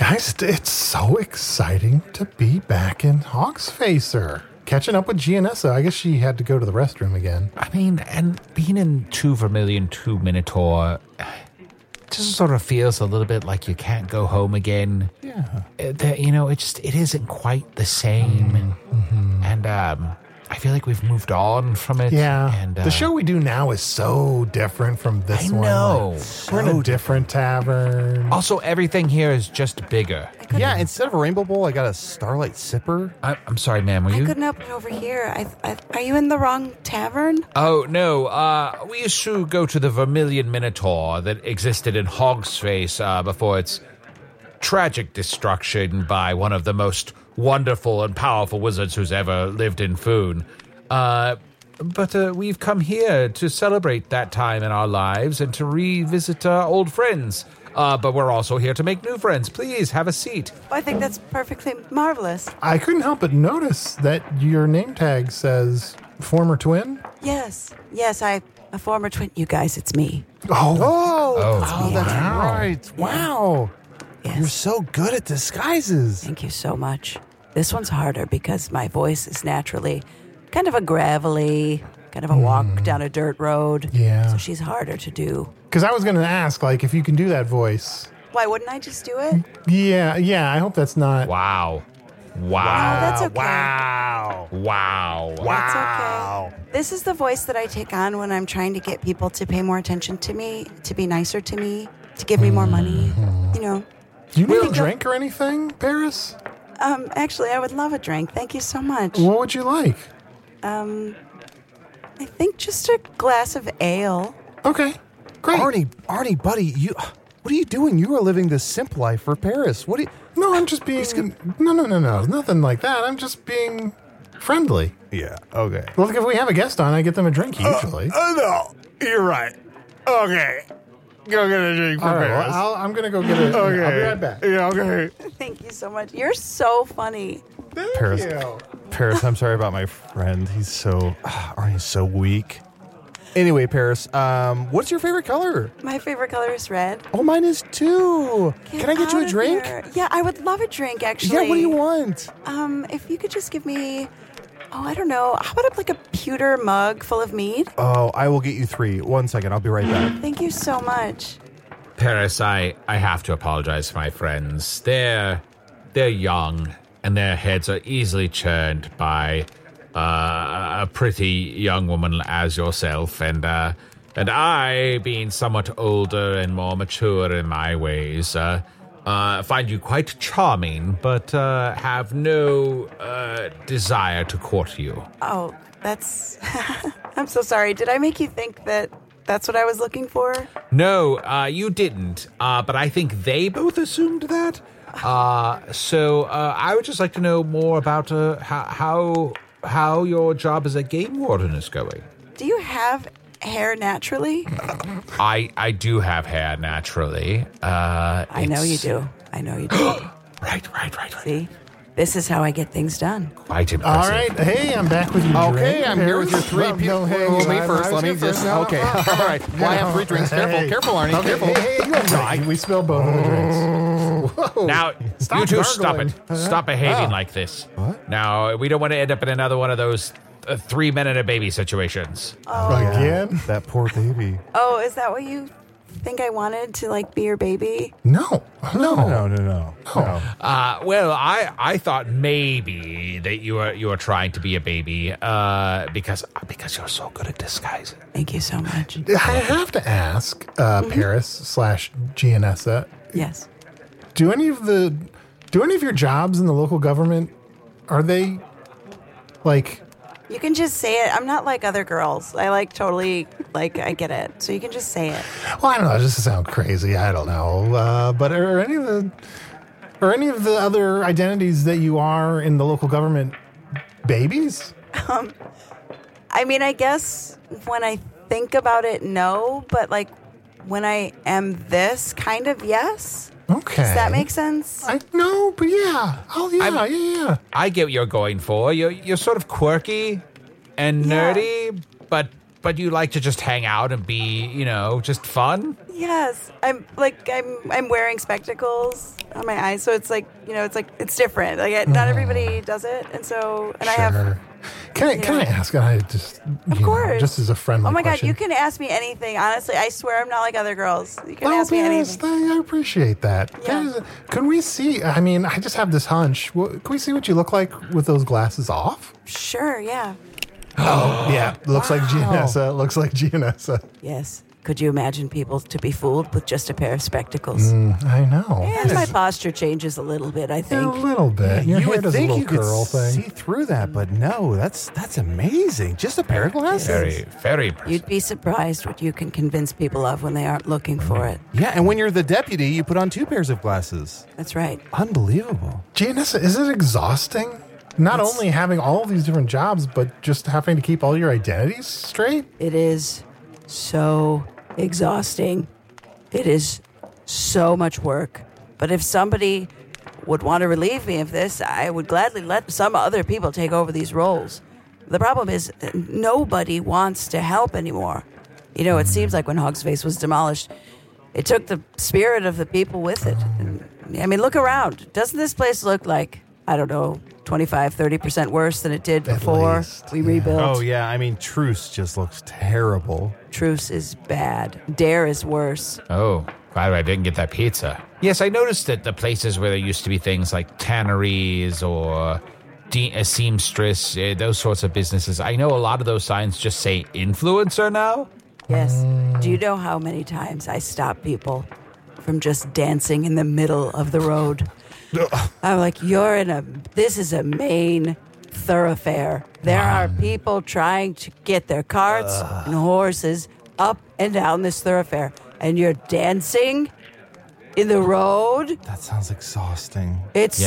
Guys, it's so exciting to be back in Hogsfacer. Catching up with Gianessa. I guess she had to go to the restroom again. I mean, and being in 2 Vermilion, 2 Minotaur, just sort of feels a little bit like you can't go home again. Yeah. It isn't quite the same. Mm-hmm. And I feel like we've moved on from it. Yeah. And the show we do now is so different from this one. I know. We're in a different tavern. Also, everything here is just bigger. Yeah, instead of a rainbow bowl, I got a Starlight Sipper. I'm sorry, ma'am, were you? I couldn't open it over here. Are you in the wrong tavern? Oh, no. We used to go to the Vermilion Minotaur that existed in Hogsface before its tragic destruction by one of the most wonderful and powerful wizards who's ever lived in Foon. But we've come here to celebrate that time in our lives and to revisit old friends. But we're also here to make new friends. Please, have a seat. I think that's perfectly marvelous. I couldn't help but notice that your name tag says former twin. Yes, a former twin. You guys, it's me. Oh, that's right. Wow. Yes. You're so good at disguises. Thank you so much. This one's harder because my voice is naturally kind of a gravelly, kind of a walk down a dirt road. Yeah. So she's harder to do. Because I was going to ask, if you can do that voice. Why wouldn't I just do it? Yeah, I hope that's not. Wow. No, that's okay. Wow. That's okay. This is the voice that I take on when I'm trying to get people to pay more attention to me, to be nicer to me, to give me more money. Do you need a drink or anything, Paris? Actually, I would love a drink. Thank you so much. What would you like? I think just a glass of ale. Okay, great. Arnie, buddy, what are you doing? You are living the simp life for Paris. What? No, I'm just being. No, nothing like that. I'm just being friendly. Yeah. Okay. Well, if we have a guest on, I get them a drink usually. No, you're right. Okay. Go get a drink for Paris. Well, I'm going to go get it. Okay. I'll be right back. Yeah, okay. Thank you so much. You're so funny. Paris, I'm sorry about my friend. He's Arnie's so weak. Anyway, Paris, what's your favorite color? My favorite color is red. Oh, mine is too. Can I get you a drink? Yeah, I would love a drink, actually. Yeah, what do you want? If you could just give me, I don't know, how about a pewter mug full of mead? Oh, I will get you 3. 1 second, I'll be right back. Thank you so much. Paris, I have to apologize for my friends. They're young, and their heads are easily churned by a pretty young woman as yourself, and I, being somewhat older and more mature in my ways, find you quite charming, but have no desire to court you. Oh, that's... I'm so sorry. Did I make you think that that's what I was looking for? No, you didn't, but I think they both assumed that. So I would just like to know more about how your job as a game warden is going. Do you have hair naturally? I do have hair naturally. I know you do. Right. See? This is how I get things done. Quite impressive. All right. Hey, I'm back with you. Okay, I'm here with your 3 people. Wait first. Let me just. Okay. All right. Well, I have 3 drinks. Careful, Arnie. Okay. Careful. Hey, we spilled both of the drinks. Whoa. Now, you two gargling. stop it. Stop behaving like this. What? Now, we don't want to end up in another one of those 3 men and a baby situations. Again? That poor baby. Oh, is that what you think I wanted to be your baby? No. No. Well, I thought maybe that you were trying to be a baby because you're so good at disguising. Thank you so much. I have to ask, Paris/Gianessa. Yes. Do any of your jobs in the local government, are they You can just say it. I'm not like other girls. I totally I get it. So you can just say it. Well, I don't know. Just to sound crazy. I don't know. But are any of the other identities that you are in the local government babies? I mean, I guess when I think about it, no. But when I am this, kind of yes. Okay. Does that make sense? No, but yeah. Oh, yeah, yeah. I get what you're going for. You're sort of quirky and nerdy, but but you like to just hang out and be, just fun? Yes, I'm wearing spectacles on my eyes, so it's it's different. Not everybody does it, and I have. Can I ask? I just, of course, just as a friendly. Oh my question. God, you can ask me anything. Honestly, I swear I'm not like other girls. You can ask me anything. I appreciate that. Yeah. Can we see? I mean, I just have this hunch. Can we see what you look like with those glasses off? Sure. Yeah. Oh, yeah. Looks like Gianessa. Yes. Could you imagine people to be fooled with just a pair of spectacles? I know. And my posture changes a little bit, I think. A little bit. Your you hair would does think a you little could curl thing. see through that, but no, that's amazing. Just a pair of glasses. Very, very impressive. You'd be surprised what you can convince people of when they aren't looking for it. Yeah, and when you're the deputy, you put on 2 pairs of glasses. That's right. Unbelievable. Gianessa, is it exhausting? Not only having all of these different jobs, but just having to keep all your identities straight? It is so exhausting. It is so much work. But if somebody would want to relieve me of this, I would gladly let some other people take over these roles. The problem is that nobody wants to help anymore. It seems like when Hog's Face was demolished, it took the spirit of the people with it. I mean, look around. Doesn't this place look like, I don't know, 25, 30% worse than it did before we rebuilt? Oh, yeah. I mean, Truce just looks terrible. Truce is bad. Dare is worse. Oh, glad I didn't get that pizza. Yes, I noticed that the places where there used to be things like tanneries or a seamstress, those sorts of businesses, I know a lot of those signs just say influencer now. Yes. Do you know how many times I stop people from just dancing in the middle of the road? I'm like, this is a main thoroughfare. There are people trying to get their carts and horses up and down this thoroughfare, and you're dancing in the road? That sounds exhausting. It's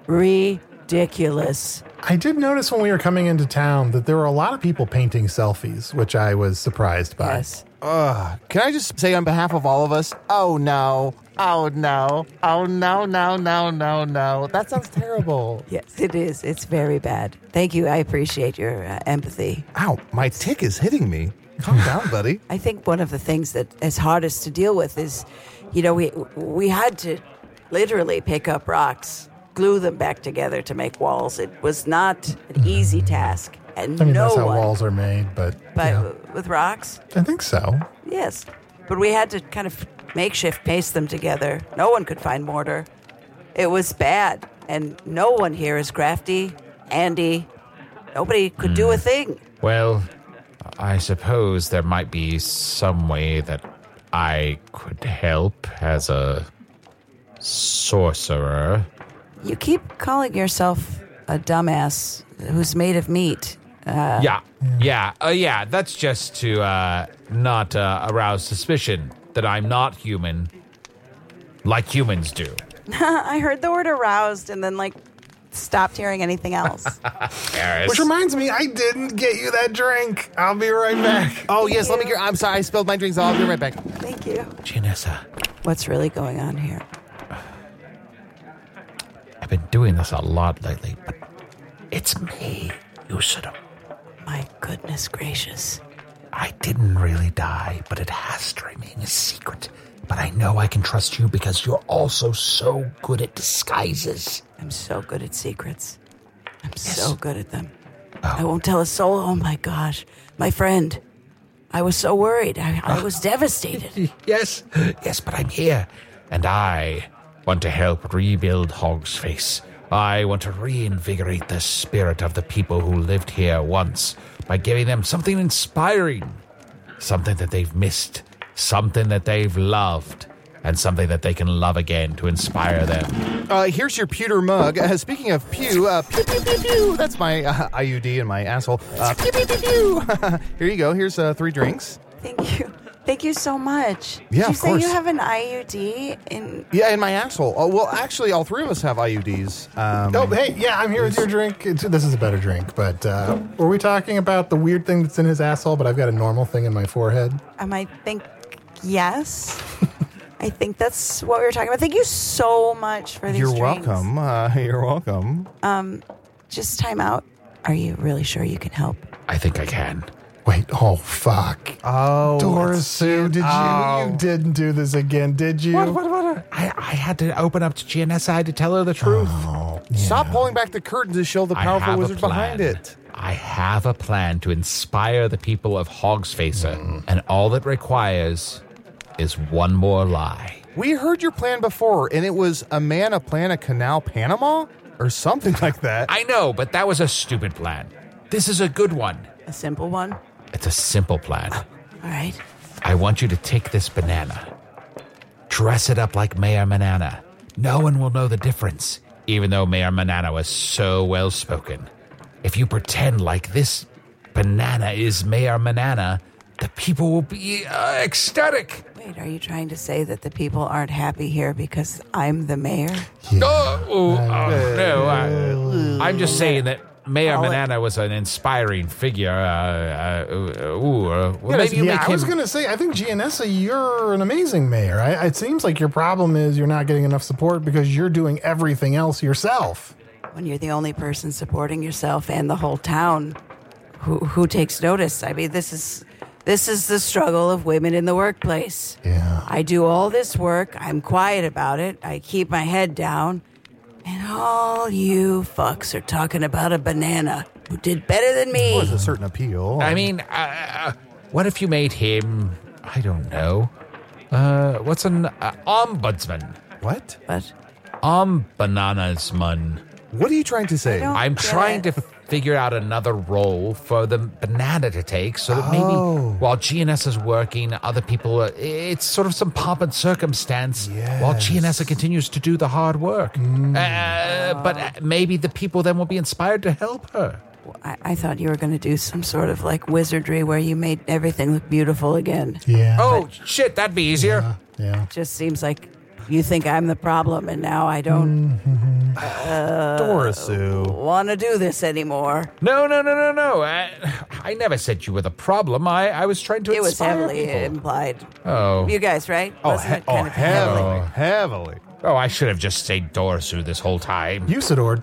ridiculous. I did notice when we were coming into town that there were a lot of people painting selfies, which I was surprised by. Yes. Can I just say on behalf of all of us, oh no, oh no, oh no, no, no, no, no. That sounds terrible. Yes, it is. It's very bad. Thank you. I appreciate your empathy. Ow, my tick is hitting me. Calm down, buddy. I think one of the things that is hardest to deal with is, we had to literally pick up rocks, glue them back together to make walls. It was not an easy task. And that's how walls are made, but with rocks? I think so. Yes. But we had to kind of makeshift paste them together. No one could find mortar. It was bad. And no one here is crafty, handy. Nobody could do a thing. Well, I suppose there might be some way that I could help as a sorcerer. You keep calling yourself a dumbass who's made of meat. Yeah. That's just to not arouse suspicion that I'm not human like humans do. I heard the word aroused and then, stopped hearing anything else. Which reminds me, I didn't get you that drink. I'll be right back. Oh, yes, let me get... I'm sorry, I spilled my drinks. I'll be right back. Thank you. Gianessa. What's really going on here? I've been doing this a lot lately, but it's me. You should have... My goodness gracious. I didn't really die, but it has to remain a secret. But I know I can trust you because you're also so good at disguises. I'm so good at secrets. I'm so good at them. I won't tell a soul. Oh, my gosh. My friend. I was so worried. I was devastated. Yes, but I'm here. And I want to help rebuild Hog's Face. I want to reinvigorate the spirit of the people who lived here once by giving them something inspiring, something that they've missed, something that they've loved, and something that they can love again to inspire them. Here's your pewter mug. Speaking of pew, pew, pew, pew, pew. That's my IUD in my asshole. Pew, pew, pew, pew. Here you go. Here's 3 drinks. Thank you. Thank you so much. Yeah, Did you of say course. you have an IUD in... Yeah, in my asshole. Oh, well, actually, all 3 of us have IUDs. I'm here with your drink. This is a better drink, but were we talking about the weird thing that's in his asshole, but I've got a normal thing in my forehead? I think yes. I think that's what we were talking about. Thank you so much for these You're drinks. welcome. You're welcome. Just time out. Are you really sure you can help? I think I can. Wait, oh, fuck. Oh. Dorisu, you didn't do this again, did you? What? I had to open up to GNS. I had to tell her the truth. Oh, Stop pulling back the curtain to show the powerful wizard behind it. I have a plan to inspire the people of Hogsfacer, and all that requires is one more lie. We heard your plan before, and it was a man, a plan, a canal, Panama? Or something like that. I know, but that was a stupid plan. This is a good one. A simple one? It's a simple plan. All right. I want you to take this banana, dress it up like Mayor Manana. No one will know the difference, even though Mayor Manana was so well-spoken. If you pretend like this banana is Mayor Manana, the people will be ecstatic. Wait, are you trying to say that the people aren't happy here because I'm the mayor? No, I'm just saying that Mayor Manana was an inspiring figure. Maybe you make him... I was going to say, I think Gianessa, you're an amazing mayor. It seems like your problem is you're not getting enough support because you're doing everything else yourself. When you're the only person supporting yourself and the whole town, who takes notice? I mean, this is the struggle of women in the workplace. Yeah. I do all this work. I'm quiet about it. I keep my head down. And all you fucks are talking about a banana who did better than me. There's a certain appeal. I mean, what if you made him, I don't know, what's an ombudsman? What? Ombananasman. What are you trying to say? I'm trying to figure out another role for the banana to take so that maybe while GNS is working, other people, it's sort of some pomp and circumstance while GNS continues to do the hard work. But maybe the people then will be inspired to help her. I thought you were going to do some sort of like wizardry where you made everything look beautiful again. Yeah. Oh, shit, that'd be easier. Yeah. It just seems like you think I'm the problem and now I don't Dorisu. want to do this anymore. No. I never said you were the problem. I was trying to It was inspire heavily people. implied. Oh. You guys, right? Wasn't it kind of heavily. Oh, I should have just said Dorisu this whole time. Usador,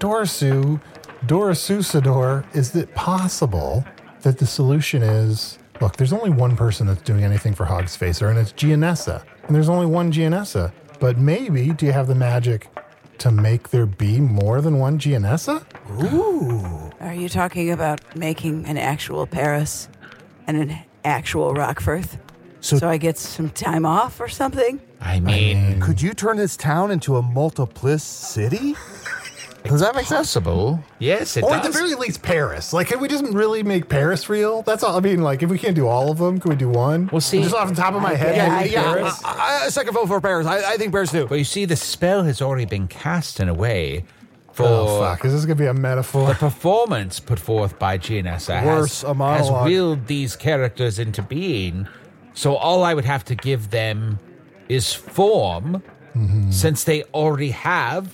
Dorisusador, is it possible that the solution is, look, there's only one person that's doing anything for Hogsfacer, and it's Gianessa. And there's only one Gianessa. But maybe, do you have the magic to make there be more than one Gianessa? Ooh. Are you talking about making an actual Paris and an actual Rockford? So I get some time off or something? I mean, could you turn this town into a multiplice city? Does that make sense? Possible. Yes, it Or does. at the very least, Paris. Like, can we just really make Paris real? That's all. I mean, like, if we can't do all of them, can we do one? Well, see, just off the top of my head. maybe Paris. Second vote for Paris. I think Paris too. But you see, the spell has already been cast in a way for Oh, fuck. Is this going to be a metaphor? the performance put forth by Gianessa Worse, a has monologue. willed these characters into being. So all I would have to give them is form, since they already have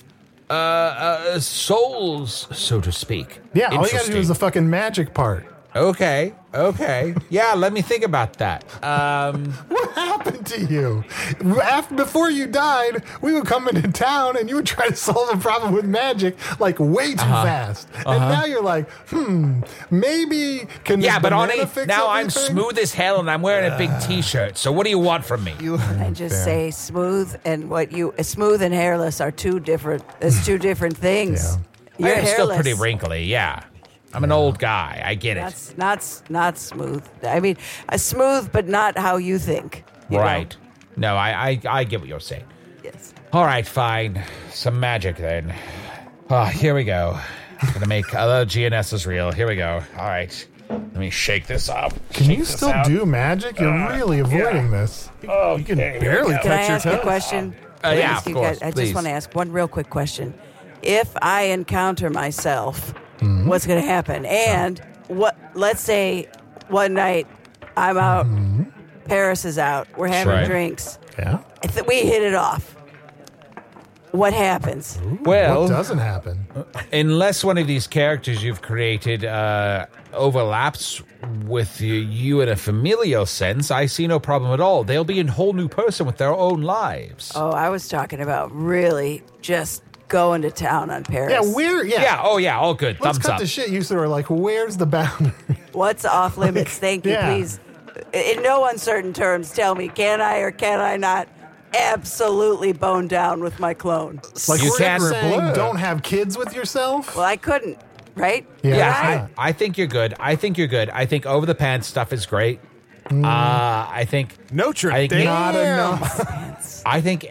souls, so to speak. Yeah, all you got to do is the fucking magic part. Okay. Yeah, let me think about that. What happened to you? Before you died, we would come into town and you would try to solve a problem with magic like way too fast. And now you're like, maybe can this but on banana fix now I'm everything? smooth as hell and I'm wearing a big T-shirt. So what do you want from me? I just say smooth and smooth and hairless are two different things. Yeah. You're I'm still hairless. pretty wrinkly, yeah. I'm an old guy. I get it. That's not smooth. I mean, smooth, but not how you think. you Right. No, I get what you're saying. Yes. All right, fine. Some magic then. Here we go. I'm going to make other GNSs real. Here we go. All right. Let me shake this up. Can you still do magic? You're really avoiding this. Oh, you can barely Can I touch your ask a toes. question? Yeah, Please, of course. I please. just want to ask one real quick question. If I encounter myself, what's going to happen? And let's say one night I'm out, Paris is out, we're having drinks. Yeah. We hit it off. What happens? Well, What doesn't happen? unless one of these characters you've created overlaps with you in a familial sense, I see no problem at all. They'll be a whole new person with their own lives. Oh, I was talking about really just going to town on Paris. Yeah. Oh, yeah. All good. Let's Thumbs cut up. the shit. You two are like, where's the boundary? What's off limits? Thank you, Yeah. please. In no uncertain terms, tell me, can I or can I not absolutely bone down with my clone? Like You we're can't- saying, don't have kids with yourself? Well, I couldn't, right? Yeah, I think you're good. I think over the pants stuff is great. I think Notre I think Dame. Not enough. I think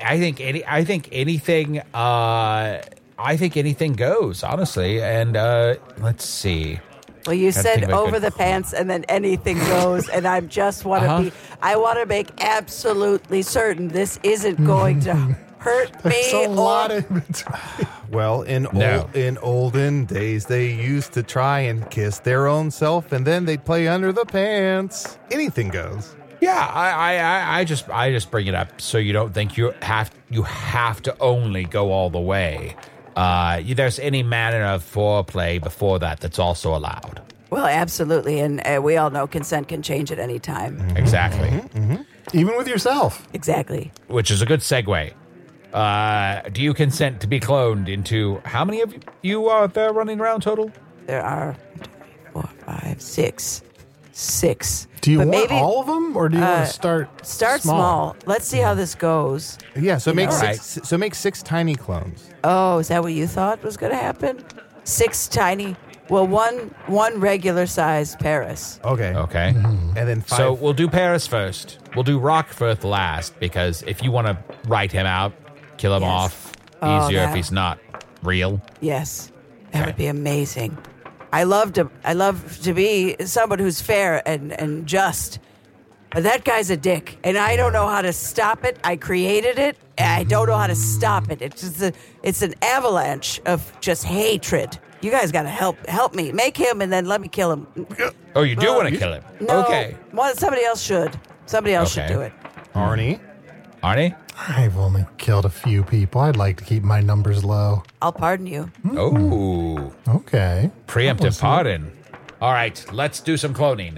anything goes, honestly. And let's see. Well, you Gotta said think about over good- the pants and then anything goes, and I just want to I want to make absolutely certain this isn't going to hurt me. It's a or- lot in between. Well, in olden days, they used to try and kiss their own self, and then they'd play under the pants. Anything goes. Yeah, I just bring it up so you don't think you have to only go all the way. There's any manner of foreplay before that's also allowed. Well, absolutely, and we all know consent can change at any time. Exactly. Even with yourself. Exactly. Which is a good segue. Do you consent to be cloned into how many of you are there running around total? There are 4, 5, 6. 6. Do you But want maybe, all of them, or do you want to start small? Let's see how this goes. Yeah, so make All six. So make 6 tiny clones. Oh, is that what you thought was going to happen? 6 tiny. Well, one regular size Paris. Okay. Okay. And then 5. So we'll do Paris first. We'll do Rockford last, because if you want to write him out, kill him Yes. off Oh, easier if that- he's not real. Yes, that would be amazing. I love to be someone who's fair and just. But that guy's a dick, and I don't know how to stop it. I created it. And I don't know how to stop it. It's just it's an avalanche of just hatred. You guys got to help me. Make him, and then let me kill him. Oh, you do want to kill him? No, Okay. Somebody else should. Somebody else should Okay. do it. Arnie. I've only killed a few people. I'd like to keep my numbers low. I'll pardon you. Oh. Okay. Preemptive pardon. All right, let's do some cloning.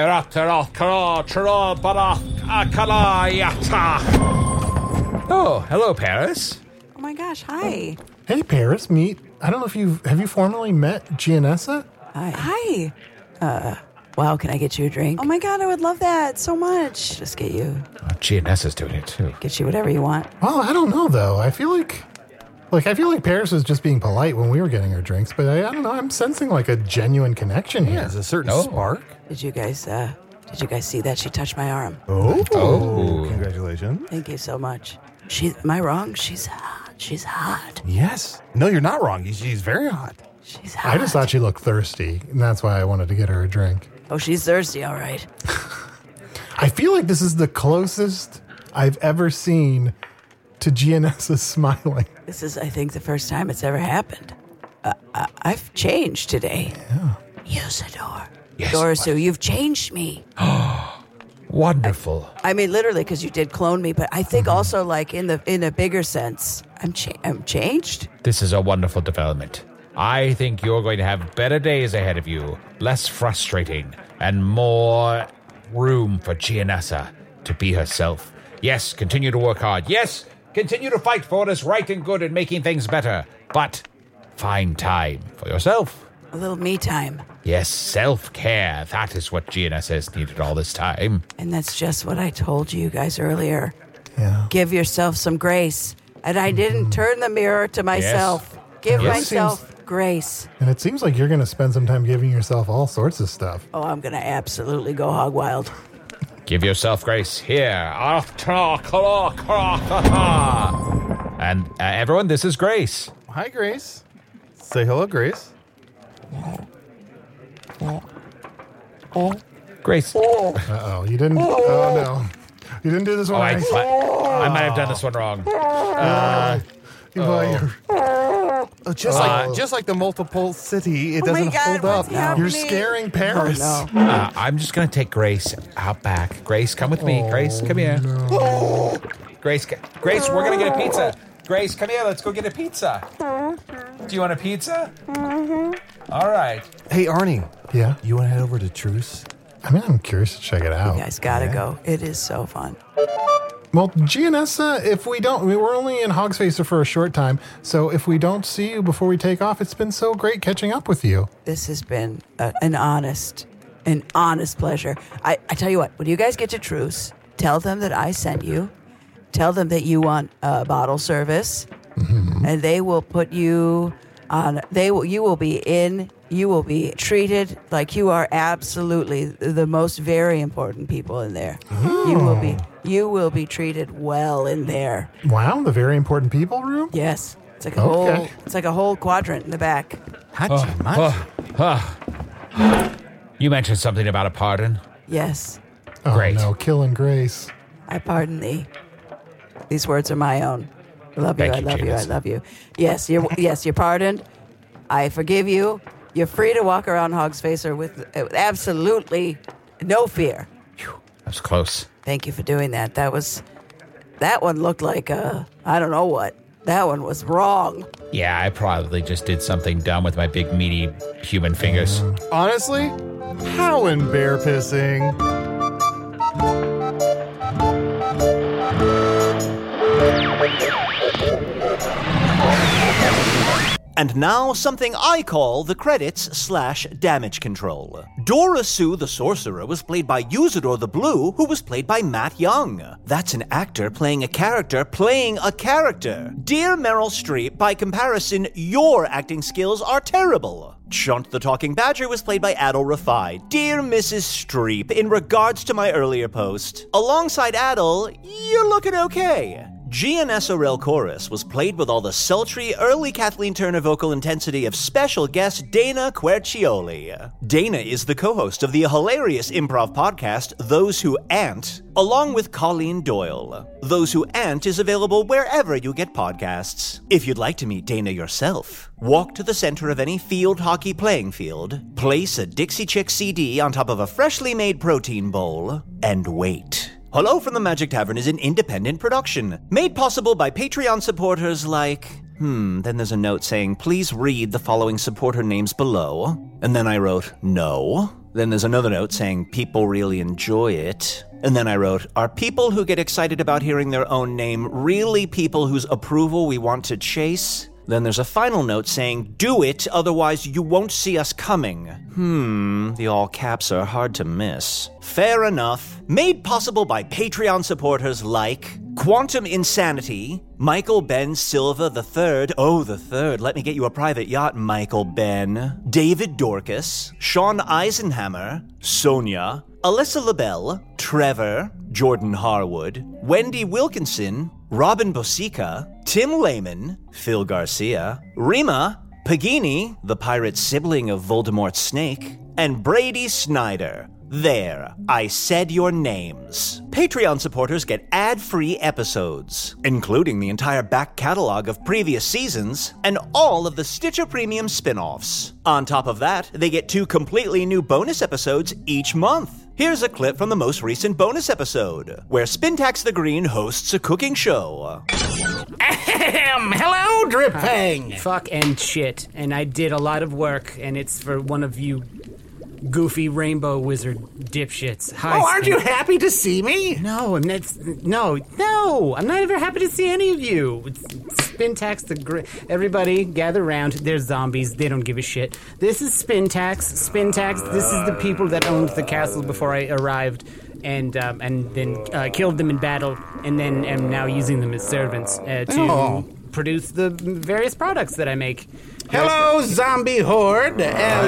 Oh, hello, Paris. Oh my gosh! Hi. Hey, Paris, meet. I don't know if have you formally met Gianessa? Hi. Wow, can I get you a drink? Oh my god, I would love that so much. Just get you. Gianessa's doing it too. Get you whatever you want. Well, I don't know though. I feel like Paris was just being polite when we were getting our drinks, but I don't know. I'm sensing like a genuine connection here. Yeah, there's a certain spark. Did you guys see that? She touched my arm. Oh. Congratulations. Thank you so much. Am I wrong? She's hot. She's hot. Yes. No, you're not wrong. She's very hot. She's hot. I just thought she looked thirsty, and that's why I wanted to get her a drink. Oh, she's thirsty, all right. I feel like this is the closest I've ever seen to Gianessa smiling. This is, I think, the first time it's ever happened. I've changed today. Yeah. Usador. Yes. Dorisu, you've changed me. Wonderful. I mean, literally, because you did clone me, but I think also, like, in a bigger sense, I'm changed. This is a wonderful development. I think you're going to have better days ahead of you, less frustrating, and more room for Gianessa to be herself. Yes, continue to work hard. Yes, continue to fight for what is right and good and making things better. But find time for yourself. A little me time. Yes, self-care. That is what Gianessa has needed all this time. And that's just what I told you guys earlier. Yeah. Give yourself some grace. And I didn't turn the mirror to myself. Give Yes. myself grace. And it seems like you're going to spend some time giving yourself all sorts of stuff. Oh, I'm going to absolutely go hog wild. Give yourself grace here. And everyone, this is Grace. Hi, Grace. Say hello, Grace. Grace. Uh-oh, you didn't... Oh, no. You didn't do this one I right. might have done this one wrong. Just like the multiple city, it doesn't hold up. You're scaring Paris. I'm just going to take Grace out back. Grace, come with me. Grace, come here. Grace, we're going to get a pizza. Grace, come here. Let's go get a pizza. Do you want a pizza? All right. Hey, Arnie. Yeah? You want to head over to Truce? I mean, I'm curious to check it out. You guys got to go. It is so fun. Well, Gianessa, if we don't, we're only in Hogsfacer for a short time, so if we don't see you before we take off, it's been so great catching up with you. This has been an honest pleasure. I tell you what, when you guys get to Truce, tell them that I sent you. Tell them that you want bottle service, and they will put you on. You will be treated like you are absolutely the most very important people in there. Oh. You will be treated well in there. Wow, the very important people room? Yes. It's like a whole quadrant in the back. You mentioned something about a pardon? Yes. Oh, Great. No, killing Grace. I pardon thee. These words are my own. I love you. Thank I you, love you. I Janice. love you. Yes, you're pardoned. I forgive you. You're free to walk around Hogsfacer with absolutely no fear. That's close. Thank you for doing that. That one looked like I don't know what. That one was wrong. Yeah, I probably just did something dumb with my big, meaty human fingers. Honestly, howling bear pissing. And now, something I call the credits/damage control. Dora Sue the Sorcerer was played by Usador the Blue, who was played by Matt Young. That's an actor playing a character playing a character. Dear Meryl Streep, by comparison, your acting skills are terrible. Chunt the Talking Badger was played by Adol Rafai. Dear Mrs. Streep, in regards to my earlier post, alongside Adol, you're looking okay. Gianessa Relcoris was played with all the sultry, early Kathleen Turner vocal intensity of special guest Dana Quercioli. Dana is the co-host of the hilarious improv podcast Those Who Ant, along with Colleen Doyle. Those Who Ant is available wherever you get podcasts. If you'd like to meet Dana yourself, walk to the center of any field hockey playing field, place a Dixie Chick CD on top of a freshly made protein bowl, and wait. Hello from the Magic Tavern is an independent production, made possible by Patreon supporters like... then there's a note saying, please read the following supporter names below. And then I wrote, no. Then there's another note saying, people really enjoy it. And then I wrote, are people who get excited about hearing their own name really people whose approval we want to chase? Then there's a final note saying, do it, otherwise you won't see us coming. The all caps are hard to miss. Fair enough. Made possible by Patreon supporters like Quantum Insanity, Michael Ben Silva III, the third, let me get you a private yacht, Michael Ben, David Dorcas, Sean Eisenhammer, Sonia, Alyssa LaBelle, Trevor, Jordan Harwood, Wendy Wilkinson, Robin Bosica, Tim Lehman, Phil Garcia, Rima, Pagini, the pirate sibling of Voldemort's snake, and Brady Snyder. There, I said your names. Patreon supporters get ad-free episodes, including the entire back catalog of previous seasons and all of the Stitcher Premium spin-offs. On top of that, they get 2 completely new bonus episodes each month. Here's a clip from the most recent bonus episode, where Spintax the Green hosts a cooking show. Hello, Drip Fang! Fuck and shit. And I did a lot of work, and it's for one of you goofy rainbow wizard dipshits. Hi, aren't you happy to see me? No, I'm not. No, I'm not ever happy to see any of you. It's Spintax the Great. Everybody, gather around. They're zombies. They don't give a shit. This is Spintax. Spintax. This is the people that owned the castle before I arrived, and then killed them in battle, and then am now using them as servants to produce the various products that I make. Hello, zombie horde.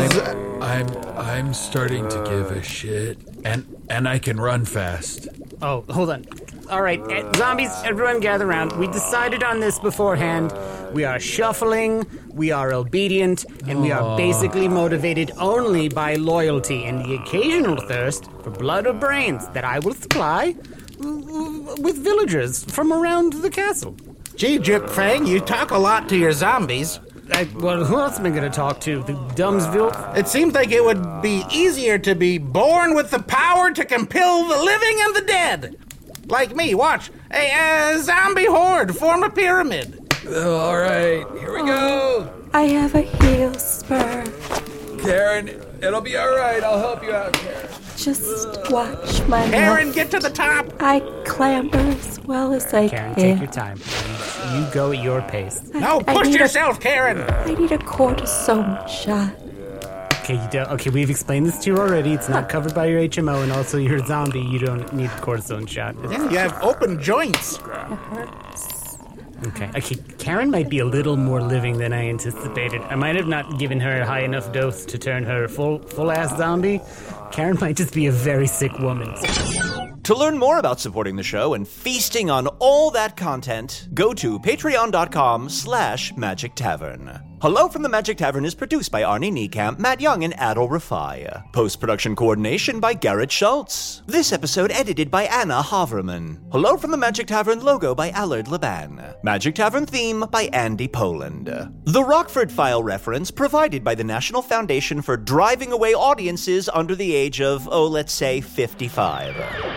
I'm starting to give a shit, and I can run fast. Oh, hold on. All right, zombies, everyone gather around. We decided on this beforehand. We are shuffling, we are obedient, and we are basically motivated only by loyalty and the occasional thirst for blood or brains that I will supply with villagers from around the castle. Gee, Drip Fang, you talk a lot to your zombies. Well, who else am I going to talk to? The Dumbsville? It seems like it would be easier to be born with the power to compel the living and the dead. Like me, watch. A zombie horde form a pyramid. All right, here we go. I have a heel spur. Karen, it'll be all right. I'll help you out, Karen. Just watch my Karen, left. get to the top. I clamber as well as I Karen, can. take your time. You go at your pace. No, push yourself, Karen. I need a cortisone shot. Okay, you don't. Okay, we've explained this to you already. It's not covered by your HMO, and also you're a zombie. You don't need a cortisone shot. Yeah, you have open joints. It hurts. Okay, Karen might be a little more living than I anticipated. I might have not given her a high enough dose to turn her full-ass zombie. Karen might just be a very sick woman. To learn more about supporting the show and feasting on all that content, go to patreon.com/Magic Tavern. Hello from the Magic Tavern is produced by Arnie Niekamp, Matt Young, and Adol Rafai. Post-production coordination by Garrett Schultz. This episode edited by Anna Haverman. Hello from the Magic Tavern logo by Allard Laban. Magic Tavern theme by Andy Poland. The Rockford File reference provided by the National Foundation for Driving Away Audiences under the age of, let's say 55.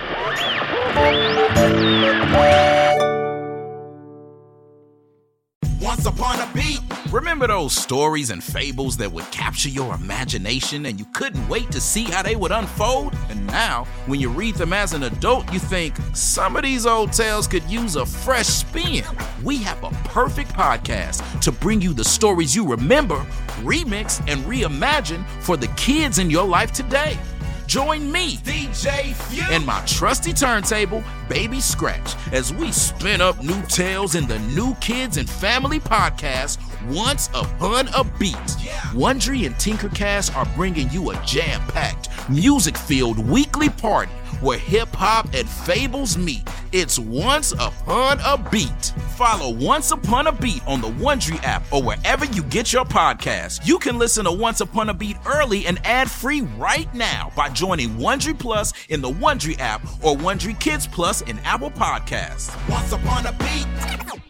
Once upon a beat. Remember those stories and fables that would capture your imagination and you couldn't wait to see how they would unfold? And now, when you read them as an adult, you think, some of these old tales could use a fresh spin. We have a perfect podcast to bring you the stories you remember, remix, and reimagine for the kids in your life today. Join me, DJ Few, and my trusty turntable, Baby Scratch, as we spin up new tales in the New Kids and Family podcast, Once Upon a Beat. Wondery and Tinkercast are bringing you a jam-packed, music-filled weekly party where hip-hop and fables meet. It's Once Upon a Beat. Follow Once Upon a Beat on the Wondery app or wherever you get your podcasts. You can listen to Once Upon a Beat early and ad-free right now by joining Wondery Plus in the Wondery app or Wondery Kids Plus in Apple Podcasts. Once Upon a Beat.